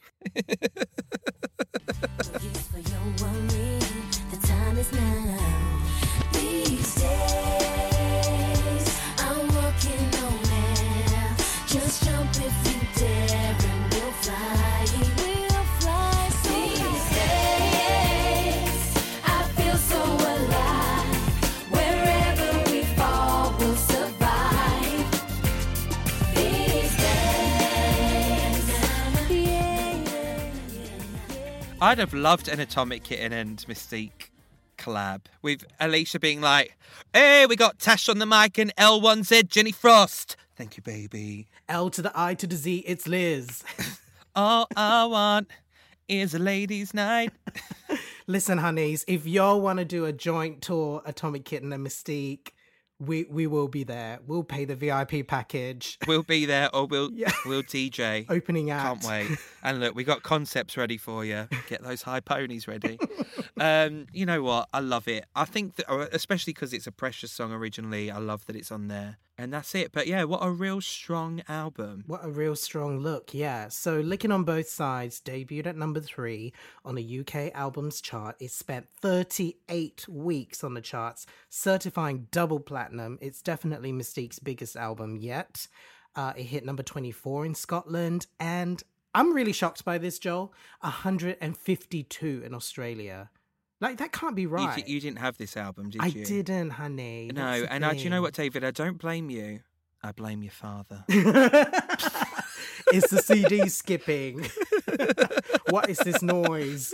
Yes, for your worry, the time is now. These days, I'm working on air. Just jump if you dare, and we'll fly. We'll fly. These days, I feel so alive. Wherever we fall, we'll survive. These days, yeah, yeah, yeah. I'd have loved an Atomic Kitten and Mystique collab with Alicia being like, hey, we got Tash on the mic and L one Z Jenny Frost. Thank you, baby. L to the I to the Z, it's Liz. All I want is a ladies' night. Listen, honeys, if y'all want to do a joint tour, Atomic Kitten and Mystique, we we will be there. We'll pay the V I P package. We'll be there or we'll Yeah. we'll D J. Opening act. Can't wait. And look, we got concepts ready for you. Get those high ponies ready. um, you know what? I love it. I think that, especially because it's a Precious song originally, I love that it's on there. And that's it. But yeah, what a real strong album. What a real strong look, yeah. So Licking on Both Sides debuted at number three on the U K albums chart. It spent thirty-eight weeks on the charts, certifying double platinum. It's definitely Mystique's biggest album yet. Uh, it hit number twenty-four in Scotland, and I'm really shocked by this, Joel. one hundred fifty-two in Australia. Like, that can't be You, right. di- you didn't have this album, did I you? didn't, honey. No, That's the and I, do you know thing. what, David? I don't blame you. I blame your father. It's the C D skipping. What is this noise?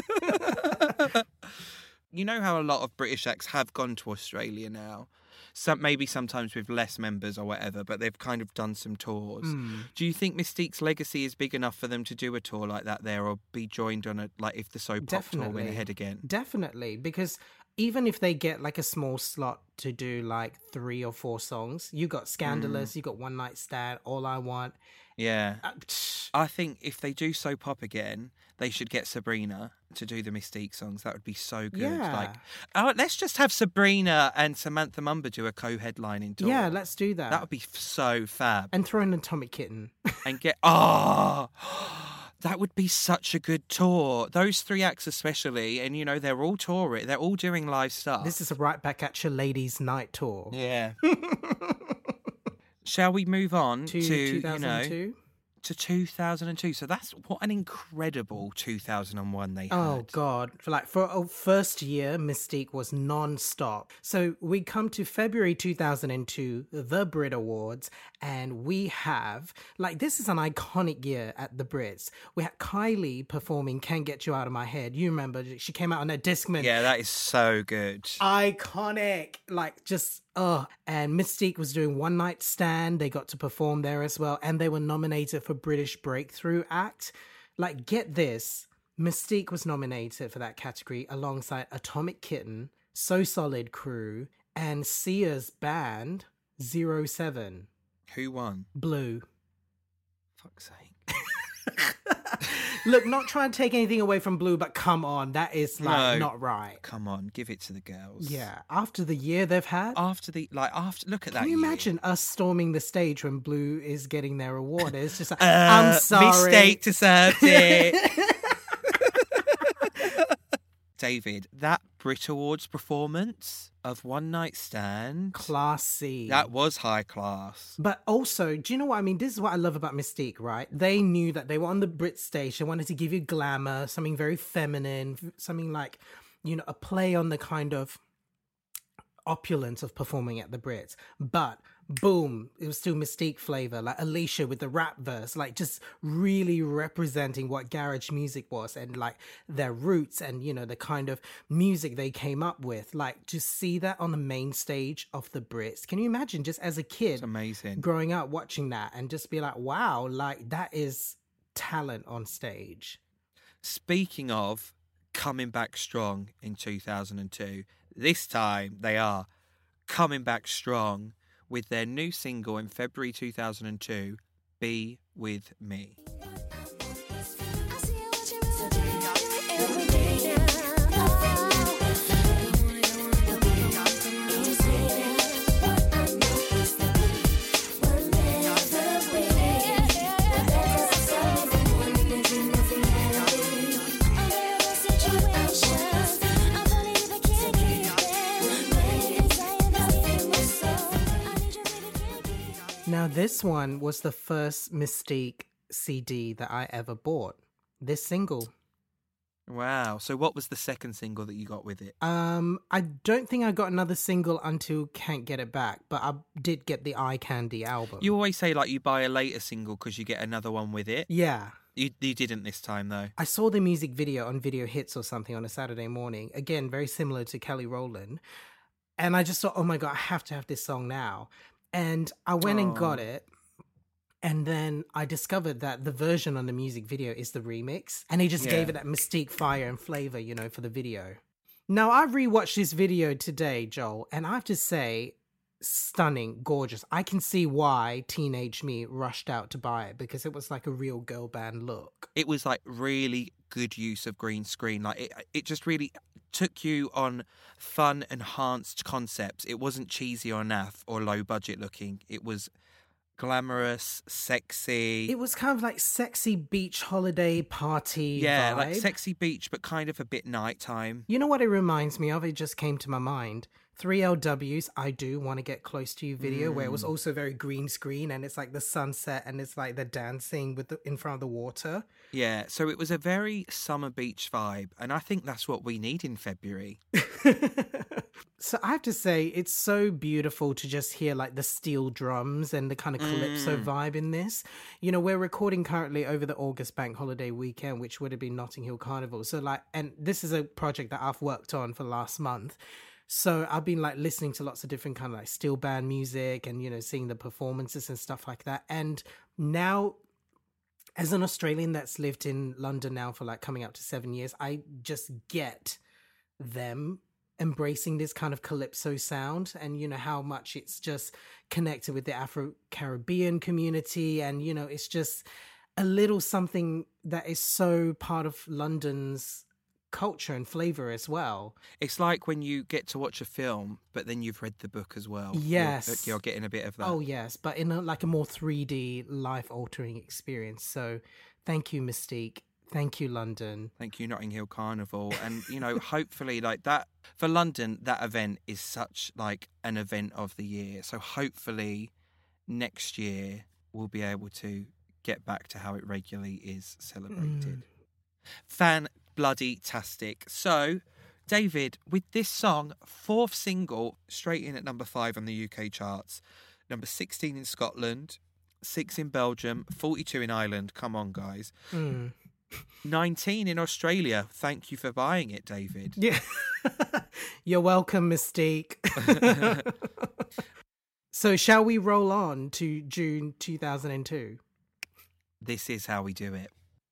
You know how a lot of British acts have gone to Australia now? Some, maybe sometimes with less members or whatever, but they've kind of done some tours. Mm. Do you think Mystique's legacy is big enough for them to do a tour like that there, or be joined on a, like, if the So Pop tour went Definitely. ahead again? Definitely, because even if they get like a small slot to do like three or four songs, you got Scandalous, Mm. you got One Night Stand, All I Want. Yeah. Uh, psh, I think if they do So Pop again, they should get Sabrina to do the Mystique songs. That would be so good. Yeah. Like, oh, let's just have Sabrina and Samantha Mumba do a co-headlining tour. yeah, let's do that. That would be f- so fab. And throw in Atomic Kitten. And get oh, that would be such a good tour. Those three acts especially, and you know they're all touring. They're all doing live stuff. This is a right back at your ladies' night tour. yeah. Shall we move on To, to you know two thousand two. to two thousand two? So that's what an incredible two thousand one they had. Oh God! For like for a first year, Mystique was non-stop. So we come to February two thousand two, the Brit Awards, and we have like this is an iconic year at the Brits. We had Kylie performing "Can't Get You Out of My Head." You remember she came out on a Discman. Yeah, that is so good. Iconic, like just oh, and Mystique was doing One Night Stand. They got to perform there as well, and they were nominated for British Breakthrough Act. Like, get this, Mystique was nominated for that category alongside Atomic Kitten, So Solid Crew, and Sia's band Zero Seven. Who won? Blue. Fuck's sake. Look, not trying to take anything away from Blue, but come on, that is like No. not right. Come on, give it to the girls. Yeah, after the year they've had. After the like, after look at that. Can you year. imagine us storming the stage when Blue is getting their award? It's just like, Uh, I'm sorry. Mistake deserved it. David, that Brit Awards performance of One Night Stand, Classy. that was high class. But also, do you know what I mean? This is what I love about Mystique, right? They knew that they were on the Brit stage. They wanted to give you glamour, something very feminine, something like, you know, a play on the kind of opulence of performing at the Brits, but boom, it was still Mystique flavor, like Alicia with the rap verse, like just really representing what garage music was and like their roots and, you know, the kind of music they came up with. Like to see that on the main stage of the Brits, can you imagine just as a kid It's amazing. growing up watching that and just be like, wow, like that is talent on stage. Speaking of coming back strong in two thousand two, this time they are coming back strong with their new single in February two thousand two, Be With Me. Now, this one was the first Mystique C D that I ever bought. This single. Wow. So what was the second single that you got with it? Um, I don't think I got another single until Can't Get It Back, but I did get the Eye Candy album. You always say like you buy a later single because you get another one with it. Yeah. You, you didn't this time though. I saw the music video on Video Hits or something on a Saturday morning. Again, very similar to Kelly Rowland. And I just thought, oh my God, I have to have this song now. And I went and got it. And then I discovered that the version on the music video is the remix. And he just Yeah. gave it that Mystique fire and flavor, you know, for the video. Now, I rewatched this video today, Joel, and I have to say, stunning, gorgeous. I can see why teenage me rushed out to buy it because it was like a real girl band look. It was like really good use of green screen. Like it, it just really took you on fun, enhanced concepts. It wasn't cheesy or naff or low budget looking. It was glamorous, sexy. It was kind of like sexy beach holiday party yeah, vibe. like sexy beach, but kind of a bit nighttime. You know what it reminds me of? It just came to my mind. three L W's I Do Want to Get Close to You video, where it was also very green screen and it's like the sunset and it's like the dancing with the, in front of the water. Yeah, so it was a very summer beach vibe, and I think that's what we need in February. So I have to say, it's so beautiful to just hear like the steel drums and the kind of calypso vibe in this. You know, we're recording currently over the August bank holiday weekend, which would have been Notting Hill Carnival. So like, and this is a project that I've worked on for the last month. So I've been like listening to lots of different kind of like steel band music and, you know, seeing the performances and stuff like that. And now, as an Australian that's lived in London now for like coming up to seven years, I just get them embracing this kind of calypso sound and, you know, how much it's just connected with the Afro-Caribbean community. And, you know, it's just a little something that is so part of London's culture and flavor as well. It's like when you get to watch a film, but then you've read the book as well. Yes. You're, you're getting a bit of that. Oh, yes, but in a, like a more three D life-altering experience. So thank you, Mystique. Thank you, London. Thank you, Notting Hill Carnival. And, you know, hopefully, like that, for London, that event is such like an event of the year. So hopefully next year we'll be able to get back to how it regularly is celebrated. Mm. Fan bloody tastic. So, David, with this song, fourth single, straight in at number five on the U K charts, number sixteen in Scotland, six in Belgium, forty-two in Ireland. Come on, guys. Mm. nineteen in Australia. Thank you for buying it, David. Yeah. You're welcome, Mystique. So shall we roll on to June two thousand two? This is how we do it.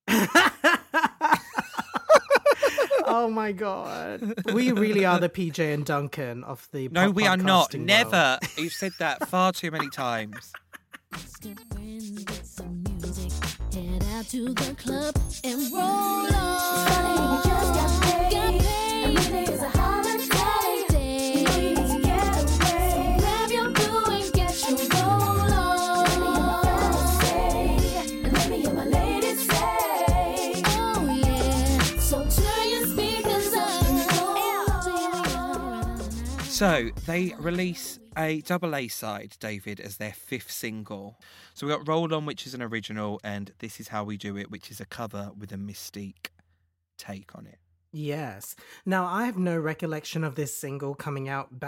Oh my God. We really are the P J and Duncan of the No, pop we are not. podcasting Never. world. You've said that far too many times. Get friends, get some music, head out to the club and roll on. Funny, you just got paid. Got paid. And Monday is a holiday. Day. You know you need to get away. So grab your crew and get your roll on. And let me hear my lady say, Oh yeah. so turn your speakers up and roll on. So they release a double A side, David, as their fifth single. So we got Roll On, which is an original, and This Is How We Do It, which is a cover with a Mystique take on it. Yes. Now, I have no recollection of this single coming out back at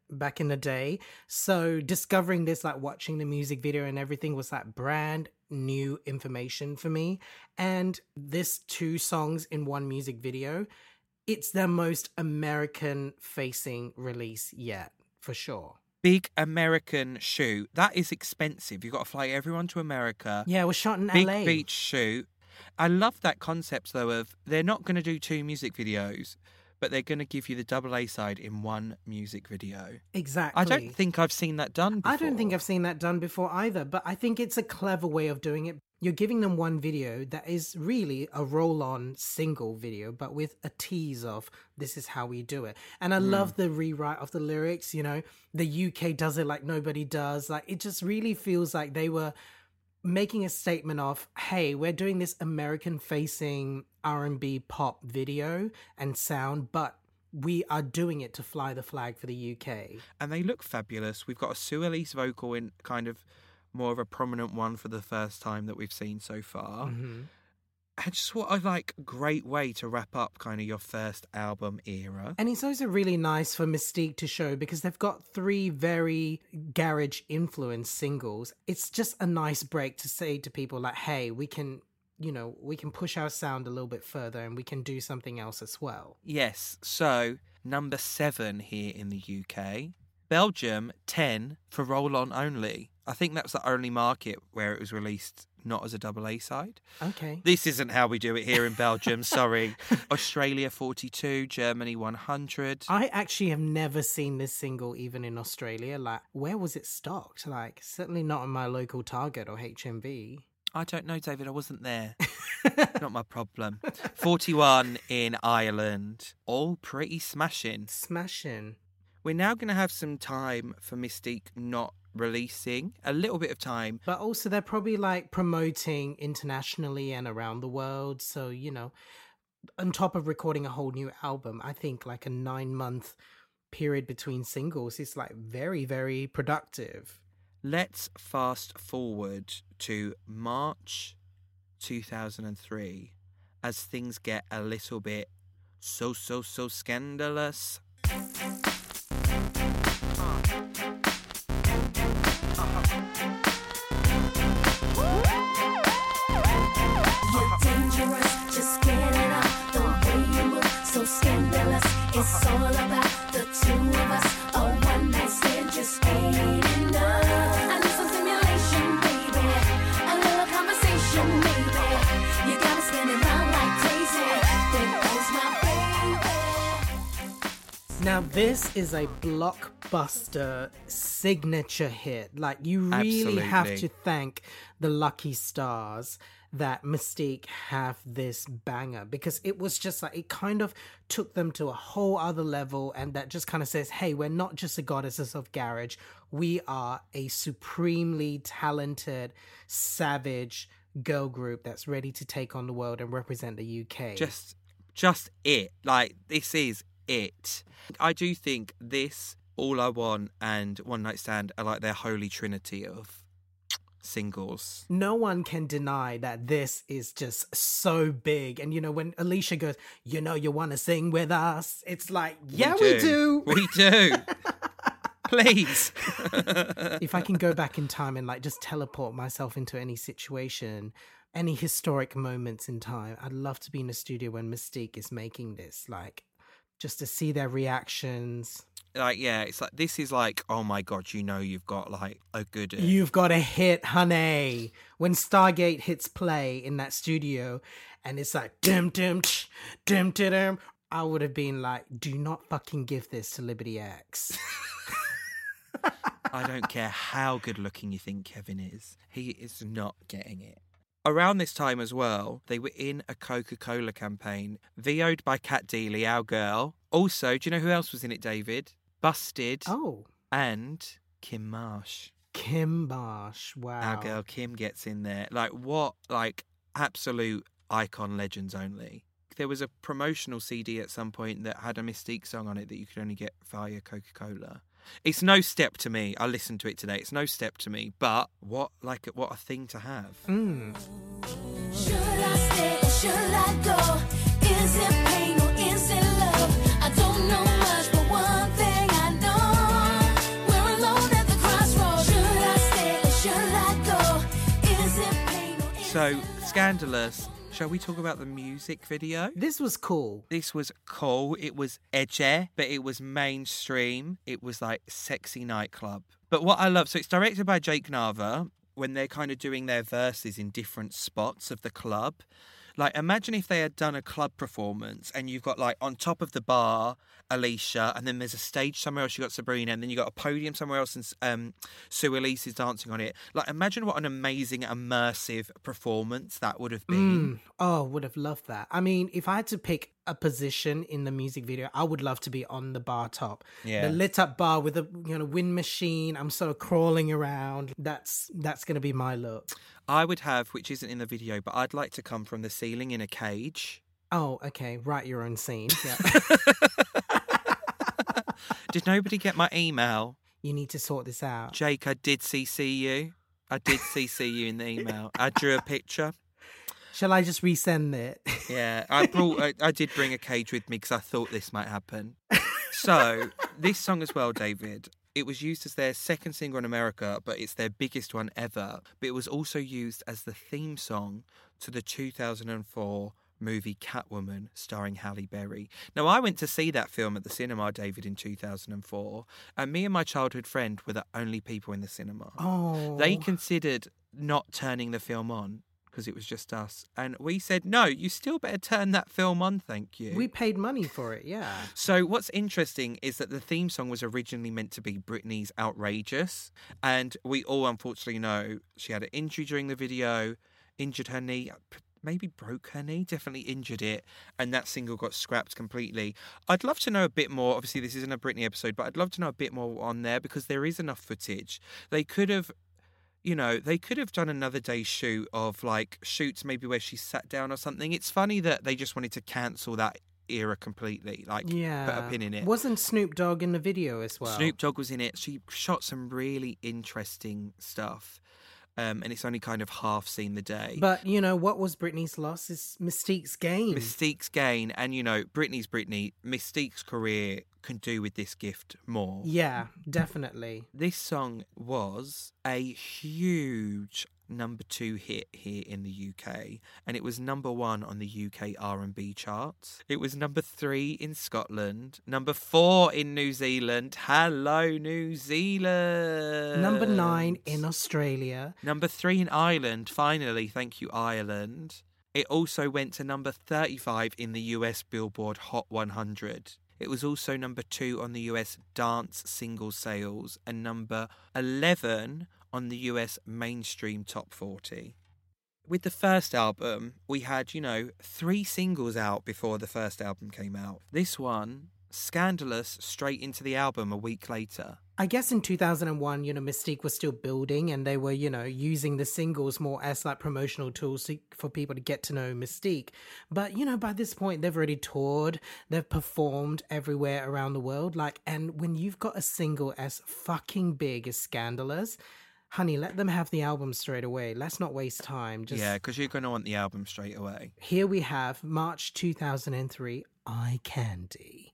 back in the day. So discovering this, like watching the music video and everything was like brand new information for me. And this two songs in one music video, it's their most American facing release yet, for sure. Big American shoot. That is expensive. You've got to fly everyone to America. Yeah, it was shot in Big L A. beach shoot. I love that concept, though, of they're not going to do two music videos, but they're going to give you the double A side in one music video. Exactly. I don't think I've seen that done before. I don't think I've seen that done before either, but I think it's a clever way of doing it. You're giving them one video that is really a roll-on single video, but with a tease of this is how we do it. And I mm. love the rewrite of the lyrics, you know, the U K does it like nobody does. Like, it just really feels like they were making a statement of, hey, we're doing this American-facing R and B pop video and sound, but we are doing it to fly the flag for the U K. And they look fabulous. We've got a Sue Elise vocal in kind of more of a prominent one for the first time that we've seen so far. Mm-hmm. And just what a like great way to wrap up kind of your first album era. And it's also really nice for Mystique to show because they've got three very garage influenced singles. It's just a nice break to say to people like, hey, we can, you know, we can push our sound a little bit further and we can do something else as well. Yes. So number seven here in the U K, Belgium, ten for Roll On only. I think that's the only market where it was released not as a double A side. Okay. This isn't how we do it here in Belgium, sorry. Australia forty-two, Germany one hundred. I actually have never seen this single even in Australia. Like, where was it stocked? Like, certainly not on my local Target or H M V. I don't know, David, I wasn't there. Not my problem. forty-one in Ireland. All pretty smashing. Smashing. We're now going to have some time for Mystique not releasing, a little bit of time. But also they're probably like promoting internationally and around the world. So, you know, on top of recording a whole new album, I think like a nine month period between singles is like very, very productive. Let's fast forward to March two thousand three as things get a little bit so, so, so scandalous. It's all about the two of us. A one night stand just ain't enough. I need some stimulation, baby. A little conversation, maybe. You got me spinning round like crazy. There goes my baby. Now, this is a blockbuster signature hit. Like, you really Absolutely. have to thank the lucky stars that Mystique have this banger, because it was just like, it kind of took them to a whole other level, and that just kind of says, hey, we're not just the goddesses of garage, we are a supremely talented, savage girl group that's ready to take on the world and represent the U K. Just, just it. Like, this is it. I do think this, All I Want, and One Night Stand are like their holy trinity of singles. No one can deny that this is just so big. And, you know, when Alicia goes, you know, you want to sing with us, it's like, yeah, we do. We do. We do. Please. If I can go back in time and like just teleport myself into any situation, any historic moments in time, I'd love to be in the studio when Mystique is making this, like, just to see their reactions. Like, yeah, it's like, this is like, oh my God, you know you've got like a good... You've got a hit, honey. When Stargate hits play in that studio and it's like, dim, dim, tsh, dim, dim, dim, I would have been like, do not fucking give this to Liberty X. I don't care how good looking you think Kevin is. He is not getting it. Around this time as well, they were in a Coca-Cola campaign, V O'd by Kat Deely, our girl. Also, do you know who else was in it, David? Busted. Oh. And Kim Marsh. Kim Marsh, wow. Our girl Kim gets in there. Like, what, like, absolute icon legends only. There was a promotional C D at some point that had a Mystique song on it that you could only get via Coca-Cola. It's no step to me. I listened to it today. It's no step to me, but what, like, what a thing to have. Mm. Should I stay or should I go? Is it pain or is it love? I don't know much, but one thing I know. Scandalous. Shall we talk about the music video? This was cool. This was cool. It was edgy, but it was mainstream. It was like sexy nightclub. But what I love, so it's directed by Jake Nava, when they're kind of doing their verses in different spots of the club. Like, imagine if they had done a club performance and you've got, like, on top of the bar, Alicia, and then there's a stage somewhere else, you got Sabrina, and then you got a podium somewhere else, and um, Sue Elise is dancing on it. Like, imagine what an amazing, immersive performance that would have been. Mm. Oh, would have loved that. I mean, if I had to pick a position in the music video, I would love to be on the bar top. Yeah. The lit up bar with a you know wind machine. I'm sort of crawling around. That's that's going to be my look. I would have, which isn't in the video, but I'd like to come from the ceiling in a cage. Oh, okay. Write your own scene. Yeah. Did nobody get my email? You need to sort this out. Jake, I did C C you. I did C C you in the email. I drew a picture. Shall I just resend it? Yeah, I brought. I, I did bring a cage with me because I thought this might happen. So this song as well, David. It was used as their second single in America, but it's their biggest one ever. But it was also used as the theme song to the two thousand four movie Catwoman, starring Halle Berry. Now, I went to see that film at the cinema, David, in two thousand four, and me and my childhood friend were the only people in the cinema. Oh. They considered not turning the film on because it was just us. And we said, no, you still better turn that film on, thank you. We paid money for it, yeah. So what's interesting is that the theme song was originally meant to be Britney's Outrageous. And we all unfortunately know she had an injury during the video, injured her knee, maybe broke her knee, definitely injured it. And that single got scrapped completely. I'd love to know a bit more. Obviously, this isn't a Britney episode, but I'd love to know a bit more on there because there is enough footage. They could have... You know, they could have done another day's shoot of, like, shoots maybe where she sat down or something. It's funny that they just wanted to cancel that era completely, like, Yeah. put a pin in it. Wasn't Snoop Dogg in the video as well? Snoop Dogg was in it. She shot some really interesting stuff. Um, and it's only kind of half seen the day. But, you know, what was Britney's loss is Mystique's gain. Mystique's gain. And, you know, Britney's Britney. Mystique's career can do with this gift more. Yeah, definitely. This song was a huge number two hit here in the U K, and it was number one on the U K R and B charts. It was number three in Scotland, number four in New Zealand. Hello, New Zealand. Number nine in Australia. Number three in Ireland. Finally, thank you, Ireland. It also went to number thirty-five in the U S Billboard Hot one hundred. It was also number two on the U S dance single sales and number eleven on the U S mainstream top forty. With the first album, we had, you know, three singles out before the first album came out. This one, Scandalous, straight into the album a week later. I guess in two thousand one, you know, Mystique was still building and they were, you know, using the singles more as like promotional tools to, for people to get to know Mystique. But, you know, by this point, they've already toured, they've performed everywhere around the world. Like, and when you've got a single as fucking big as Scandalous, honey, let them have the album straight away. Let's not waste time. Just... Yeah, because you're going to want the album straight away. Here we have March two thousand three, Eye Candy.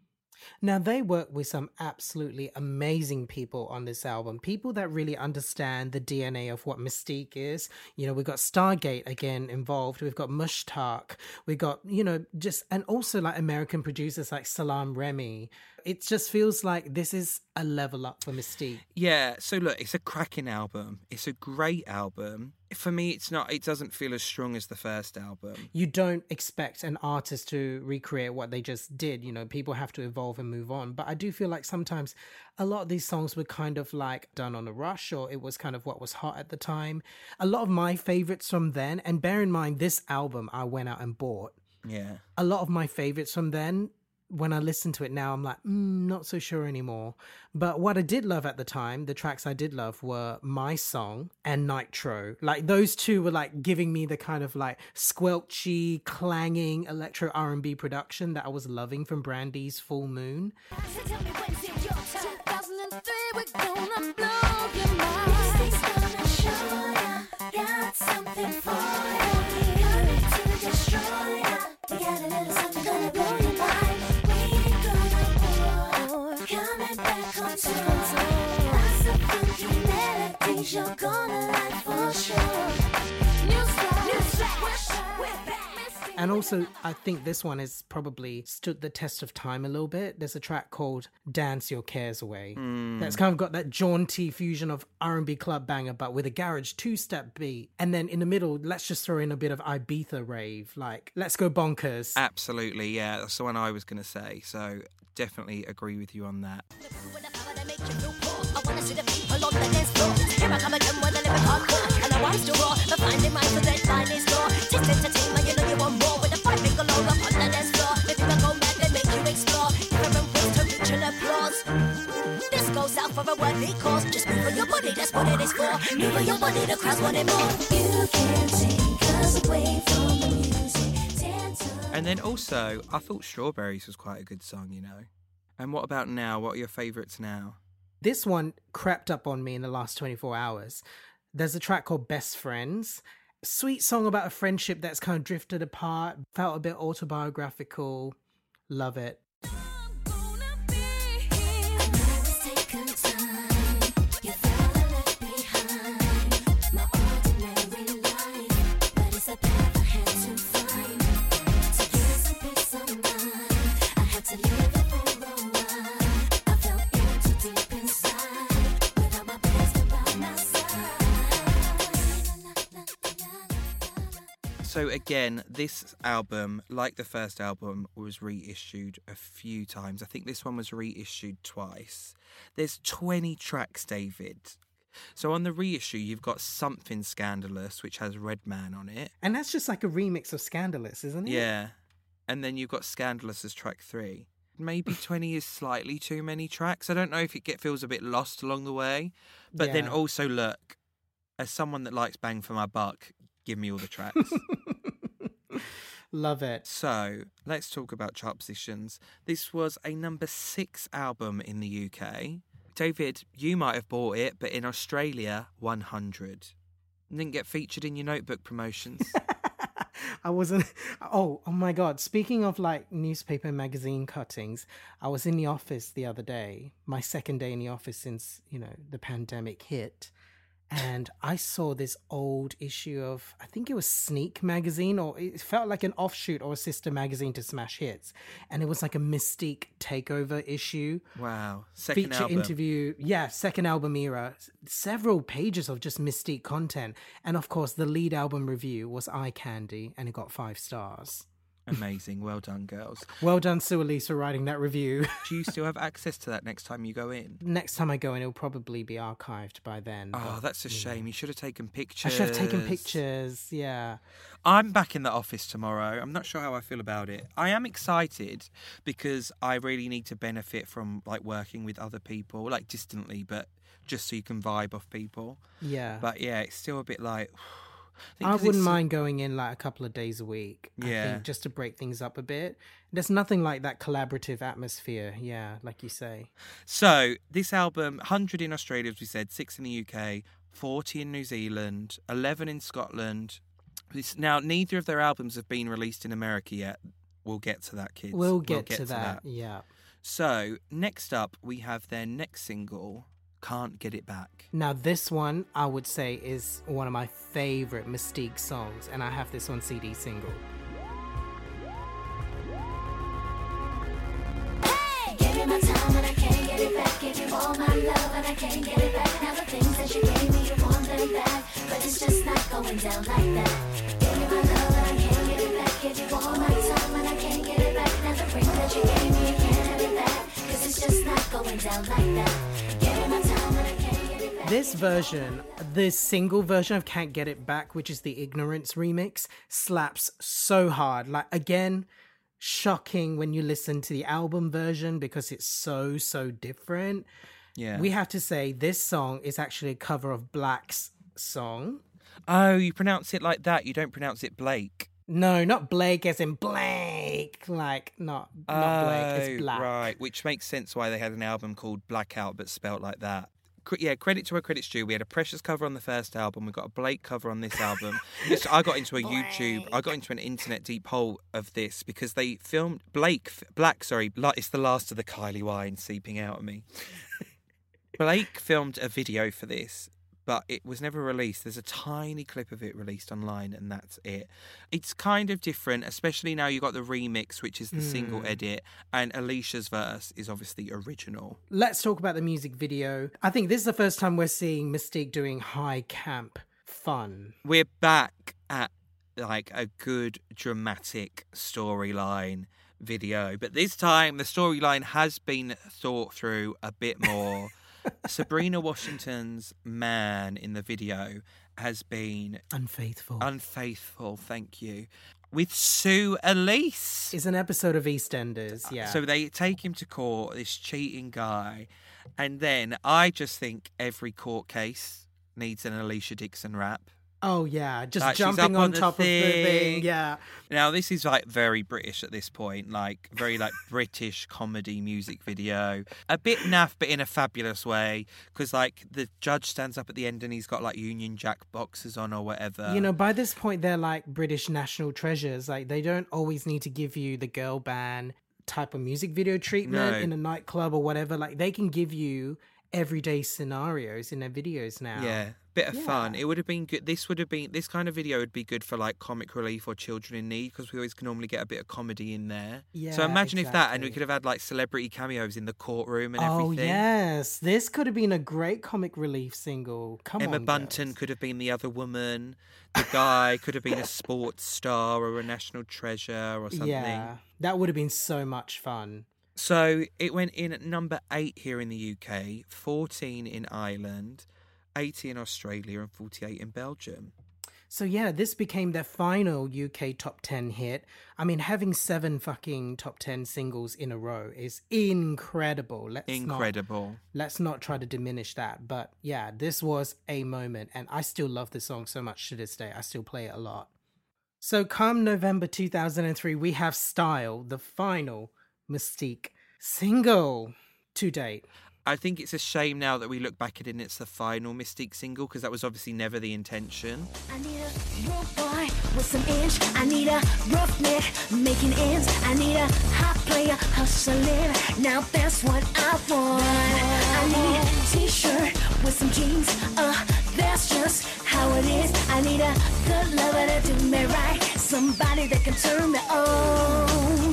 Now, they work with some absolutely amazing people on this album. People that really understand the D N A of what Mystique is. You know, we've got Stargate again involved. We've got Mushtaq. We've got, you know, just, and also like American producers like Salam Remy. It just feels like this is a level up for Mystique. Yeah, so look, it's a cracking album. It's a great album. For me, it's not, it doesn't feel as strong as the first album. You don't expect an artist to recreate what they just did. You know, people have to evolve and move on. But I do feel like sometimes a lot of these songs were kind of like done on a rush, or it was kind of what was hot at the time. A lot of my favorites from then, and bear in mind, this album I went out and bought. Yeah. A lot of my favorites from then, when I listen to it now, I'm like, mm, not so sure anymore. But what I did love at the time, the tracks I did love were My Song and Nitro. Like those two were like giving me the kind of like squelchy, clanging electro R and B production that I was loving from Brandy's Full Moon. So tell me when's it your turn? two thousand three, we're gonna blow your mind. Mystique's gonna show ya, got something for ya. Coming to destroy ya. We got a little something gonna blow your mind. Coming back on tour. Lots of funky melodies you're gonna like for sure. New style, new style. And also, I think this one has probably stood the test of time a little bit. There's a track called Dance Your Cares Away. Mm. That's kind of got that jaunty fusion of R and B club banger, but with a garage two-step beat. And then in the middle, let's just throw in a bit of Ibiza rave. Like, let's go bonkers. Absolutely, yeah. That's the one I was going to say. So definitely agree with you on that. This goes out for a worthy cause. Just move your body, that's what it is for. Move your body, the crowd's wanting more. You can't take us away from the music. Dance on. And then also, I thought Strawberries was quite a good song, you know. And what about now? What are your favourites now? This one crept up on me in the last twenty-four hours. There's a track called Best Friends. Sweet song about a friendship that's kind of drifted apart. Felt a bit autobiographical. Love it. So again, this album, like the first album, was reissued a few times. I think this one was reissued twice. There's twenty tracks, David. So on the reissue, you've got Something Scandalous, which has Redman on it. And that's just like a remix of Scandalous, isn't it? Yeah. And then you've got Scandalous as track three. Maybe twenty is slightly too many tracks. I don't know if it get, feels a bit lost along the way. But then Yeah. also, look, as someone that likes bang for my buck, give me all the tracks. Love it. So, let's talk about chart positions. This was a number six album in the U K. David, you might have bought it, but in Australia, one hundred. Didn't get featured in your Notebook promotions. I wasn't. Oh, oh my God. Speaking of like newspaper and magazine cuttings, I was in the office the other day, my second day in the office since, you know, the pandemic hit. And I saw this old issue of, I think it was Sneak magazine, or it felt like an offshoot or a sister magazine to Smash Hits. And it was like a Mystique takeover issue. Wow. Second Feature album. interview. Yeah, second album era. Several pages of just Mystique content. And of course, the lead album review was Eye Candy, and it got five stars. Amazing. Well done, girls. Well done, Sue Elise, for writing that review. Do you still have access to that next time you go in? Next time I go in, it'll probably be archived by then. Oh, but, that's a you know. shame. You should have taken I pictures. should have taken pictures, yeah. I'm back in the office tomorrow. I'm not sure how I feel about it. I am excited because I really need to benefit from like working with other people, like distantly, but just so you can vibe off people. Yeah. But yeah, it's still a bit like... think I 'cause wouldn't it's- mind going in like a couple of days a week. I Yeah. think, just to break things up a bit. There's nothing like that collaborative atmosphere, yeah, like you say. So, this album, one hundred in Australia, as we said, six in the U K, forty in New Zealand, eleven in Scotland. This, now, neither of their albums have been released in America yet. We'll get to that, kids. We'll get, to, that. yeah. So, next up, we have their next single, Can't Get It Back. Now, this one, I would say, is one of my favourite Mystique songs, and I have this on C D single. Give you my time and I can't get it back. Give you all my love and I can't get it back. Now the things that you gave me, you want them back, but it's just not going down like that. Give you my love and I can't get it back. Give you all my time and I can't get it back. Now the ring that you gave me, you can't have it back, 'cause it's just not going down like that. Give you my time and I can't get it back. This version, the single version of Can't Get It Back, which is the Ignorance remix, slaps so hard. Like, again, shocking when you listen to the album version because it's so, so different. Yeah. We have to say this song is actually a cover of Black's song. Oh, you pronounce it like that. You don't pronounce it Blake. No, not Blake as in Blake. Like, not, not Blake, it's Oh, Black. Right, which makes sense why they had an album called Blackout but spelt like that. Cre- Yeah, credit to where credit's due. We had a Precious cover on the first album. We got a Blake cover on this album. This, I got into a YouTube. I got into an internet deep hole of this because they filmed Blake Black. Sorry, la- it's the last of the Kylie wine seeping out of me. Blake filmed a video for this but it was never released. There's a tiny clip of it released online, and that's it. It's kind of different, especially now you've got the remix, which is the single edit, and Alicia's verse is obviously original. Let's talk about the music video. I think this is the first time we're seeing Mystique doing high camp fun. We're back at like a good dramatic storyline video, but this time the storyline has been thought through a bit more. Sabrina Washington's man in the video has been Unfaithful. unfaithful, thank you, with Sue Elise. It's an episode of EastEnders, yeah. So they take him to court, this cheating guy, and then I just think every court case needs an Alicia Dixon rap. Oh, yeah, just Like, she's jumping up on, on the top of the thing, thing. yeah. Now, this is like very British at this point, like very like British comedy music video. A bit naff, but in a fabulous way, because like the judge stands up at the end and he's got like Union Jack boxes on or whatever. You know, by this point, they're like British national treasures. Like, they don't always need to give you the girl band type of music video treatment No. in a nightclub or whatever. Like, they can give you everyday scenarios in their videos now. Yeah, bit of Yeah. fun. It would have been good. This would have been this kind of video would be good for like comic relief or children in need, because we always can normally get a bit of comedy in there. so Yeah, imagine if that, and we exactly. could have had like celebrity cameos in the courtroom and Oh, everything. yes. This could have been a great comic relief single. Come Emma on, Bunton girls. could have been the other woman. The guy could have been a sports star or a national treasure or something. Yeah, that would have been so much fun. So it went in at number eight here in the U K, fourteen in Ireland, eighty in Australia, and forty-eight in Belgium. So yeah, this became their final U K top ten hit. I mean, having seven fucking top ten singles in a row is incredible. Let's Incredible. Not, let's not try to diminish that. But yeah, this was a moment, and I still love the song so much to this day. I still play it a lot. So come November two thousand three, we have Style, the final Mystique single to date. I think it's a shame now that we look back at it and it's the final Mystique single, because that was obviously never the intention. I need a rough boy with some inch. I need a roughneck making ends. I need a hot player hustling. Now that's what I want. I need a t-shirt with some jeans. Uh, that's just how it is. I need a good lover to do me right. Somebody that can turn me on.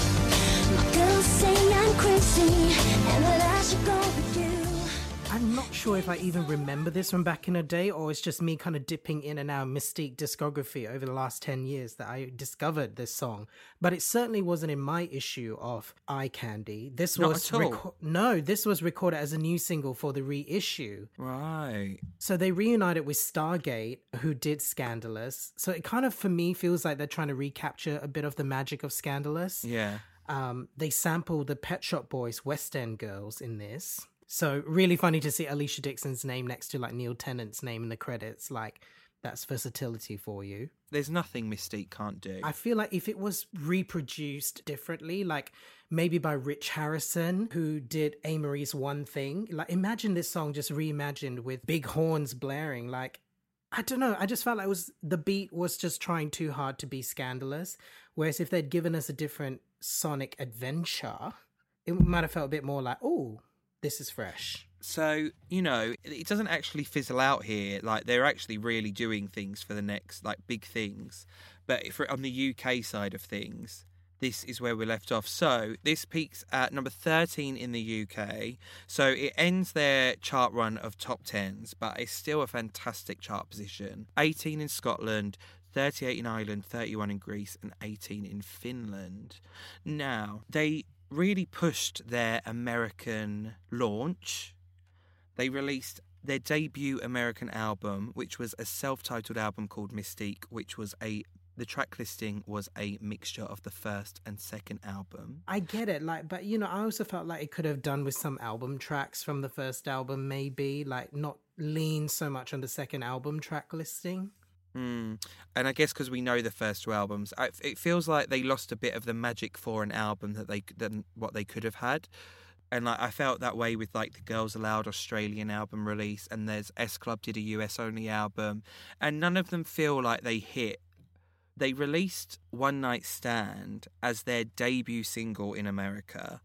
My girls say I'm crazy and that I should go with you. I'm not sure if I even remember this from back in the day, or it's just me kind of dipping in and out of Mystique discography over the last ten years that I discovered this song. But it certainly wasn't in my issue of Eye Candy. This Not was at all. reco- no, this was recorded as a new single for the reissue. Right. So they reunited with Stargate, who did Scandalous. So it kind of, for me, feels like they're trying to recapture a bit of the magic of Scandalous. Yeah. Um, they sampled the Pet Shop Boys West End Girls in this. So really funny to see Alicia Dixon's name next to like Neil Tennant's name in the credits. Like, that's versatility for you. There's nothing Mystique can't do. I feel like if it was reproduced differently, like maybe by Rich Harrison, who did A. Marie's One Thing, like imagine this song just reimagined with big horns blaring. Like, I don't know. I just felt like it was the beat was just trying too hard to be Scandalous. Whereas if they'd given us a different sonic adventure, it might have felt a bit more like, oh, this is fresh. So, you know, it doesn't actually fizzle out here. Like, they're actually really doing things for the next, like, big things. But if on the U K side of things, this is where we're left off. So, this peaks at number thirteen in the U K. So, it ends their chart run of top tens, but it's still a fantastic chart position. eighteen in Scotland, thirty-eight in Ireland, thirty-one in Greece, and eighteen in Finland. Now, they really pushed their American launch. They released their debut American album, which was a self-titled album called Mystique, which was a the track listing was a mixture of the first and second album. I get it, like, but you know, I also felt like it could have done with some album tracks from the first album, maybe, like, not lean so much on the second album track listing. Mm. And I guess because we know the first two albums, I, it feels like they lost a bit of the magic for an album that they than what they could have had. And like I felt that way with like the Girls Aloud Australian album release, and there's S Club did a U S only album, and none of them feel like they hit. They released One Night Stand as their debut single in America,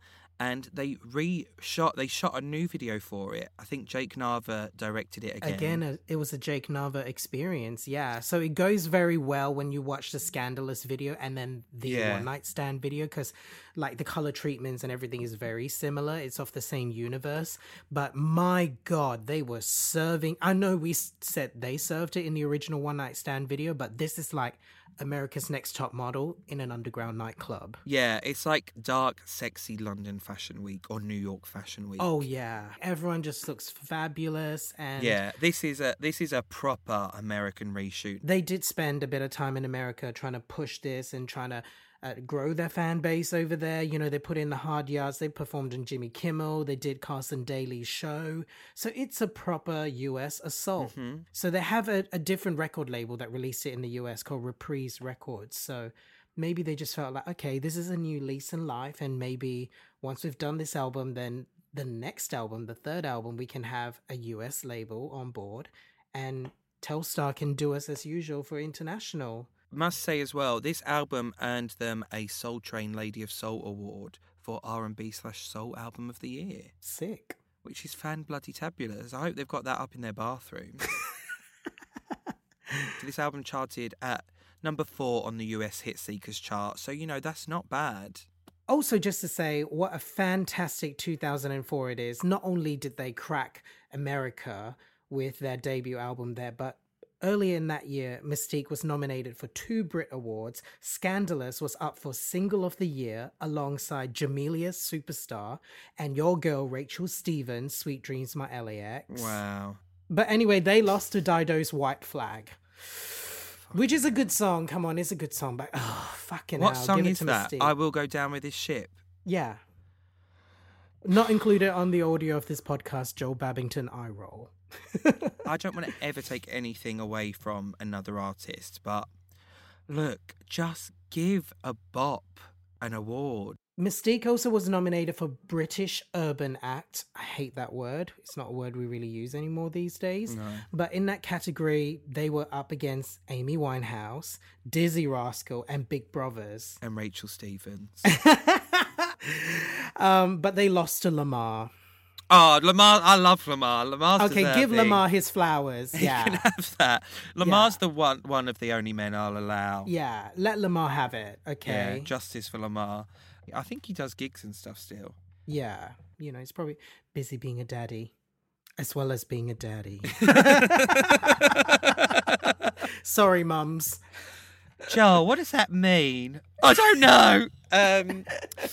and they re-shot, they shot a new video for it. I think Jake Nava directed it again. Again, uh, it was a Jake Nava experience, yeah. So it goes very well when you watch the Scandalous video and then the Yeah. One Night Stand video, because like the color treatments and everything is very similar. It's off the same universe. But my God, they were serving. I know we s- said they served it in the original One Night Stand video, but this is like America's Next Top Model in an underground nightclub. Yeah, it's like dark, sexy London Fashion Week or New York Fashion Week. Oh yeah, everyone just looks fabulous, and Yeah, this is a this is a proper American reshoot. they did spend a bit of time in America trying to push this and trying to uh, grow their fan base over there. You know, they put in the hard yards. They performed in Jimmy Kimmel. They did Carson Daly's show. So it's a proper U S assault. So they have a, a different record label that released it in the U S called Reprise Records. So maybe they just felt like, okay, this is a new lease in life. And maybe once we've done this album, then the next album, the third album, we can have a U S label on board and Telstar can do us as usual for international. Must say as well, this album earned them a Soul Train Lady of Soul award for R and B slash Soul Album of the Year, Sick. which is fan bloody tabulous. I hope they've got that up in their bathroom. This album charted at number four on the U S Hit Seekers chart, so you know that's not bad. Also, just to say what a fantastic two thousand four it is. Not only did they crack America with their debut album there, but earlier in that year, Mystique was nominated for two Brit Awards. Scandalous was up for Single of the Year alongside Jamelia's Superstar and your girl Rachel Stevens, Sweet Dreams My L A X. Wow. But anyway, they lost to Dido's White Flag, which is a good song. Come on, it's a good song. But oh, fucking What hell. song Give it is to that? Mystique. I Will Go Down With This Ship. Yeah. Not included on the audio of this podcast, Joel Babington eye roll. I don't want to ever take anything away from another artist, but look, just give a bop an award. Mystique also was nominated for British Urban Act. I hate that word. It's not a word we really use anymore these days. No. But in that category, they were up against Amy Winehouse, Dizzy Rascal, and Big Brothers. And Rachel Stevens. Um, but they lost to Lamar. Oh, Lamar, I love Lamar. Lamar's Okay, give deserving. Lamar his flowers. He Yeah. can have that. Lamar's the one one of the only men I'll allow. Yeah, let Lamar have it, Yeah, okay? justice for Lamar. I think he does gigs and stuff still. Yeah, you know, he's probably busy being a daddy, as well as being a daddy. Sorry, mums. Joel, what does that mean? I don't know. Um,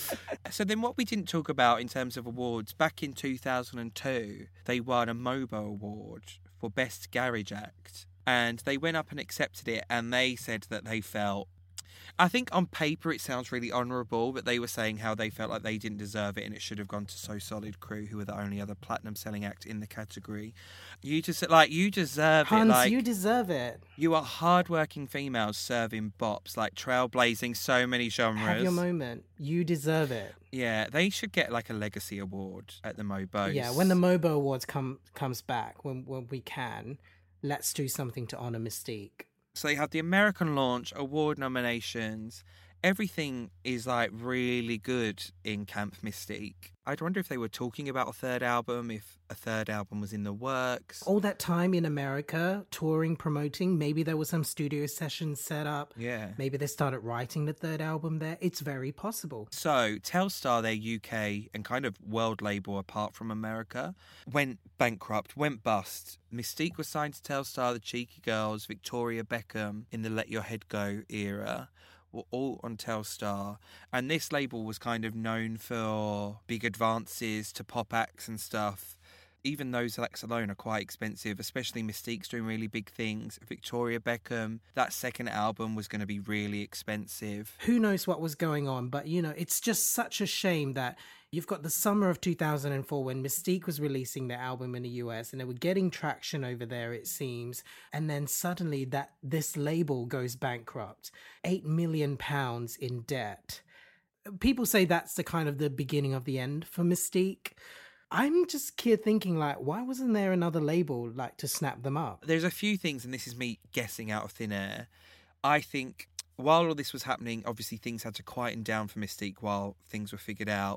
so then what we didn't talk about in terms of awards, back in two thousand two, they won a MOBO award for Best Garage Act. And they went up and accepted it, and they said that they felt, I think on paper it sounds really honourable, but they were saying how they felt like they didn't deserve it and it should have gone to So Solid Crew, who were the only other platinum selling act in the category. You just, like, you deserve it. Hans, Like, you deserve it. you are hardworking females serving bops, like trailblazing so many genres. Have your moment. You deserve it. Yeah, they should get like a legacy award at the MOBOs. Yeah, when the MOBO Awards come comes back, when when we can, let's do something to honour Mystique. So they had the American launch, award nominations. Everything is like really good in Camp Mystique. I'd wonder if they were talking about a third album, if a third album was in the works. All that time in America, touring, promoting, maybe there was some studio sessions set up. Yeah. Maybe they started writing the third album there. It's very possible. So, Telstar, their U K and kind of world label apart from America, went bankrupt, went bust. Mystique was signed to Telstar, the Cheeky Girls, Victoria Beckham in the Let Your Head Go era were all on Telstar. And this label was kind of known for big advances to pop acts and stuff. Even those acts alone are quite expensive, especially Mystique's doing really big things. Victoria Beckham, that second album was going to be really expensive. Who knows what was going on, but you know, it's just such a shame that you've got the summer of two thousand four when Mystique was releasing their album in the U S and they were getting traction over there, it seems, and then suddenly that this label goes bankrupt. Eight million pounds in debt. People say that's the kind of the beginning of the end for Mystique. I'm just here thinking, like, why wasn't there another label, like, to snap them up? There's a few things, and this is me guessing out of thin air. I think while all this was happening, obviously things had to quieten down for Mystique while things were figured out.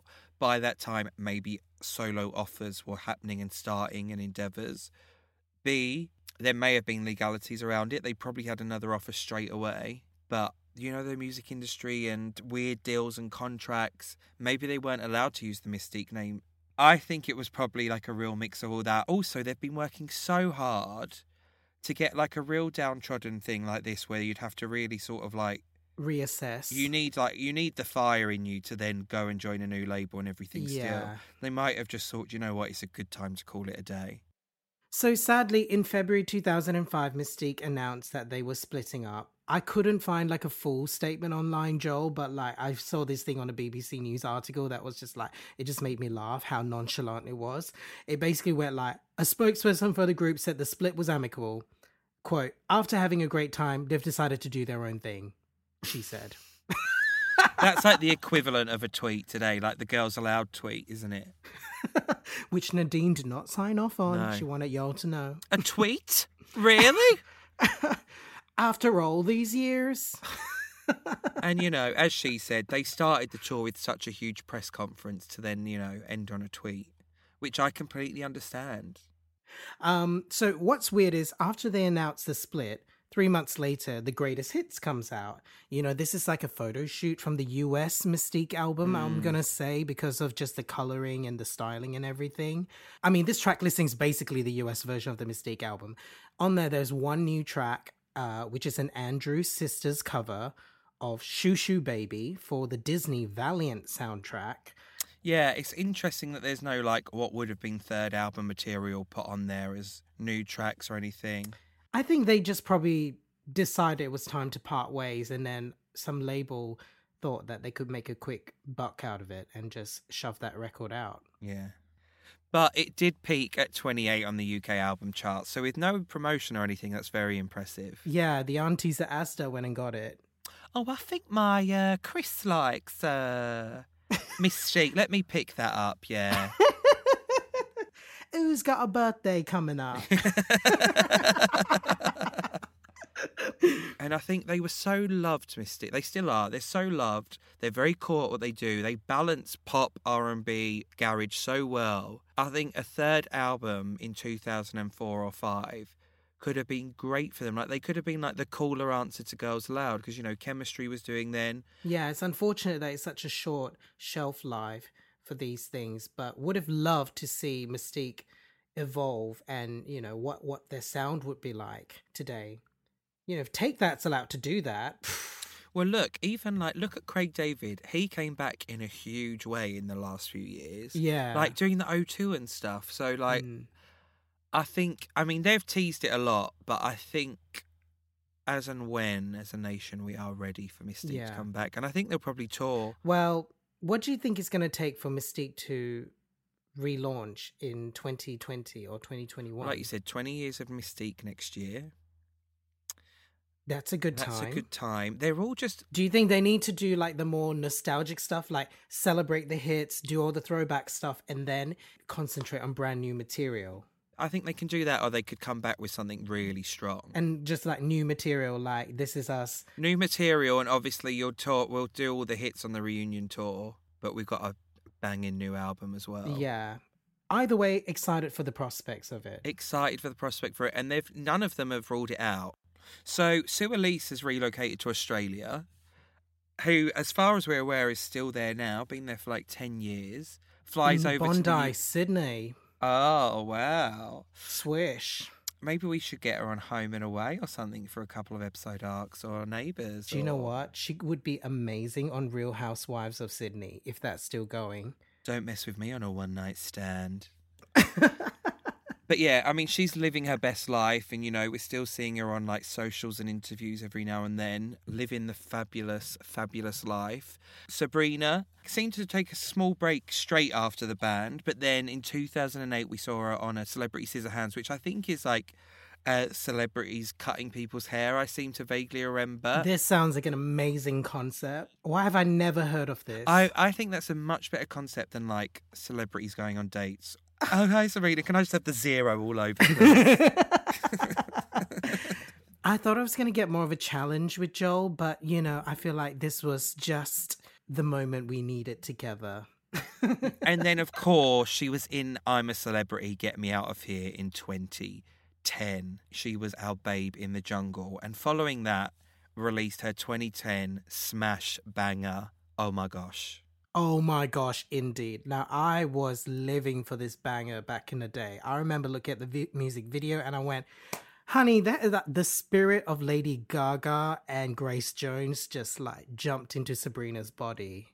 by that time, maybe solo offers were happening and starting and endeavours. B, there may have been legalities around it. They probably had another offer straight away. But, you know, the music industry and weird deals and contracts, maybe they weren't allowed to use the Mystique name. I think it was probably like a real mix of all that. Also, they've been working so hard to get like a real downtrodden thing like this where you'd have to really sort of like reassess. You need like you need the fire in you to then go and join a new label and everything. Yeah. Still, they might have just thought, you know what, it's a good time to call it a day. So sadly, in February two thousand five, Mystique announced that they were splitting up. I couldn't find like a full statement online, Joel, but like I saw this thing on a B B C News article that was just like, it just made me laugh how nonchalant it was. It basically went like, a spokesperson for the group said the split was amicable. Quote, after having a great time, they've decided to do their own thing, she said. That's like the equivalent of a tweet today, like the Girls Aloud tweet, isn't it? Which Nadine did not sign off on. No. She wanted y'all to know. A tweet? Really? After all these years. And, you know, as she said, they started the tour with such a huge press conference to then, you know, end on a tweet, which I completely understand. Um, so what's weird is after they announced the split, three months later, The Greatest Hits comes out. You know, this is like a photo shoot from the U S Mystique album, mm. I'm going to say, because of just the coloring and the styling and everything. I mean, this track listing is basically the U S version of the Mystique album. On there, there's one new track, uh, which is an Andrews Sisters cover of Shoo Shoo Baby for the Disney Valiant soundtrack. Yeah, it's interesting that there's no, like, what would have been third album material put on there as new tracks or anything. I think they just probably decided it was time to part ways, and then some label thought that they could make a quick buck out of it and just shove that record out. Yeah. But it did peak at twenty-eight on the U K album chart, so with no promotion or anything, that's very impressive. Yeah, the aunties at Asda went and got it. Oh, I think my uh, Chris likes uh, Mystique. Let me pick that up, yeah. Who's got a birthday coming up? And I think they were so loved, Mystique. They still are. They're so loved. They're very cool at what they do. They balance pop, R and B, garage so well. I think a third album in two thousand four or five could have been great for them. Like, they could have been like the cooler answer to Girls Aloud, because, you know, Chemistry was doing then. Yeah, it's unfortunate that it's such a short shelf life for these things, but would have loved to see Mystique evolve and, you know, what, what their sound would be like today. You know, if Take That's allowed to do that. Well, look, even like, look at Craig David. He came back in a huge way in the last few years. Yeah. Like doing the O two and stuff. So, like, mm. I think, I mean, they've teased it a lot, but I think as and when, as a nation, we are ready for Mystique yeah. to come back. And I think they'll probably tour. Well, what do you think it's going to take for Mystique to relaunch in twenty twenty or twenty twenty-one? Like you said, twenty years of Mystique next year. That's a good That's time. That's a good time. They're all just... Do you think they need to do like the more nostalgic stuff, like celebrate the hits, do all the throwback stuff, and then concentrate on brand new material? I think they can do that, or they could come back with something really strong. And just like new material, like This Is Us. New material, and obviously you'll tour, we'll do all the hits on the reunion tour, but we've got a banging new album as well. Yeah. Either way, excited for the prospects of it. Excited for the prospect for it, and they've none of them have ruled it out. So Sue Elise has relocated to Australia, who, as far as we're aware, is still there now, been there for like ten years. Flies In over Bondi, to the... Sydney. Oh, wow. Swish. Maybe we should get her on Home and Away or something for a couple of episode arcs, or Neighbours. Do you or... know what? She would be amazing on Real Housewives of Sydney, if that's still going. Don't mess with me on a one-night stand. But yeah, I mean, she's living her best life, and, you know, we're still seeing her on, like, socials and interviews every now and then, living the fabulous, fabulous life. Sabrina seemed to take a small break straight after the band, but then in two thousand eight we saw her on a Celebrity Scissorhands, which I think is, like, uh, celebrities cutting people's hair, I seem to vaguely remember. This sounds like an amazing concept. Why have I never heard of this? I, I think that's a much better concept than, like, celebrities going on dates. Oh, hi, Sabrina. Can I just have the zero all over? I thought I was going to get more of a challenge with Joel, but, you know, I feel like this was just the moment we needed together. And then, of course, she was in I'm a Celebrity, Get Me Out of Here in twenty ten. She was our babe in the jungle. And following that, released her twenty ten smash banger, Oh My Gosh. Oh my gosh, indeed. Now, I was living for this banger back in the day. I remember looking at the vi- music video and I went, honey, that, that the spirit of Lady Gaga and Grace Jones just like jumped into Sabrina's body.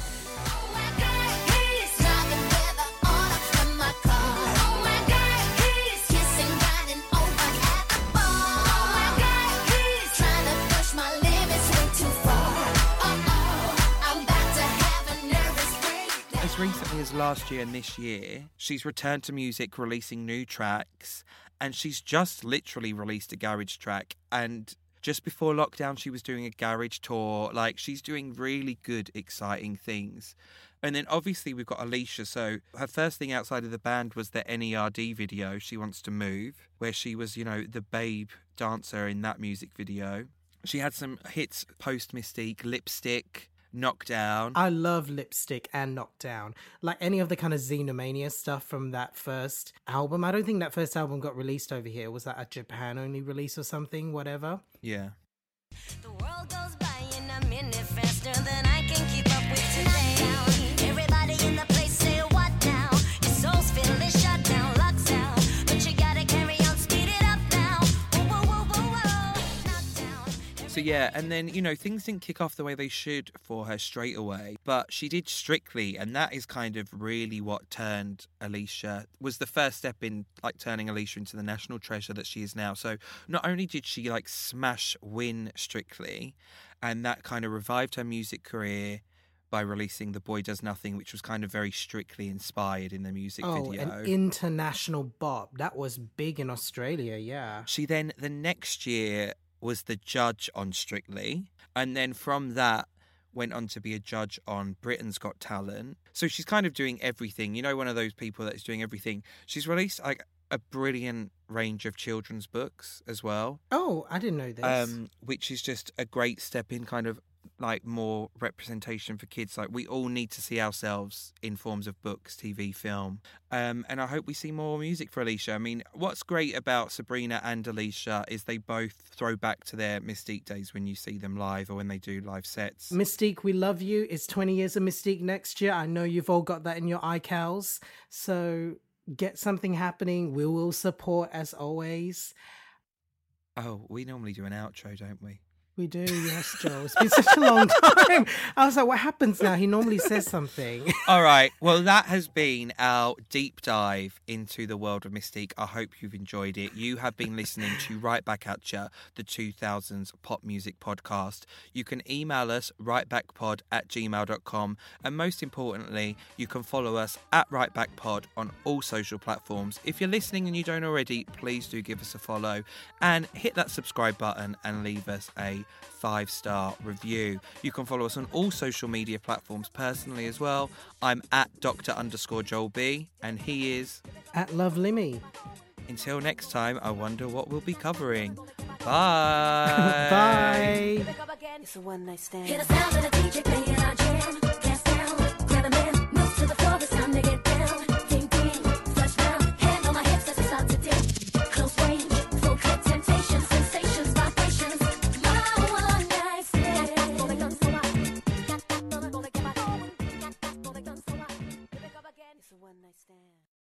As recently as last year and this year, she's returned to music, releasing new tracks, and she's just literally released a garage track. And just before lockdown, she was doing a garage tour. Like, she's doing really good, exciting things. And then obviously we've got Alicia. So her first thing outside of the band was the N E R D video, She Wants to Move, where she was, you know, the babe dancer in that music video. She had some hits post Mystique, Lipstick, Knockdown. I love Lipstick and Knockdown. Like any of the kind of Xenomania stuff from that first album. I don't think that first album got released over here. Was that a Japan only release or something? Whatever. Yeah. The world goes by in a minute faster than I can keep up with today. Everybody in the place say what now? Your soul's feeling shut down, locks out. But you gotta carry on, speed it up now. Whoa, whoa, whoa, whoa, whoa. Knock down. So yeah, and then, you know, things didn't kick off the way they should for her straight away, but she did Strictly, and that is kind of really what turned Alicia, was the first step in like turning Alicia into the national treasure that she is now. So not only did she like smash win Strictly, and that kind of revived her music career by releasing The Boy Does Nothing, which was kind of very Strictly inspired in the music Oh, video. an international bop. That was big in Australia, yeah. She then, the next year, was the judge on Strictly, and then from that went on to be a judge on Britain's Got Talent. So she's kind of doing everything. You know, one of those people that's doing everything. She's released like a brilliant range of children's books as well, Oh, I didn't know this. um, which is just a great step in kind of like more representation for kids. Like, we all need to see ourselves in forms of books, T V, film. Um, and I hope we see more music for Alicia. I mean, what's great about Sabrina and Alicia is they both throw back to their Mystique days when you see them live or when they do live sets. Mystique, we love you. It's twenty years of Mystique next year. I know you've all got that in your iCals. So get something happening. We will support as always. Oh, we normally do an outro, don't we? We do, yes, Joel. It's been such a long time. I was like, what happens now? He normally says something. All right. Well, that has been our deep dive into the world of Mystique. I hope you've enjoyed it. You have been listening to Right Back At Ya, the two thousands pop music podcast. You can email us rightbackpod at gmail dot com. And most importantly, you can follow us at rightbackpod on all social platforms. If you're listening and you don't already, please do give us a follow and hit that subscribe button and leave us a five-star review. You can follow us on all social media platforms personally as well. I'm at Doctor underscore Joel B, and he is At Love Limmy. Until next time, I wonder what we'll be covering. Bye. Bye. It's a one night stand. Hear the sound of the D J playing our jam. Dance down, grab a man, move to the floor, it's time to get down. Ding ding, flush down, hand on my hips as I start to dip. Close range, full cut, temptations, sensations, vibrations. My one night stand. It's a one night stand.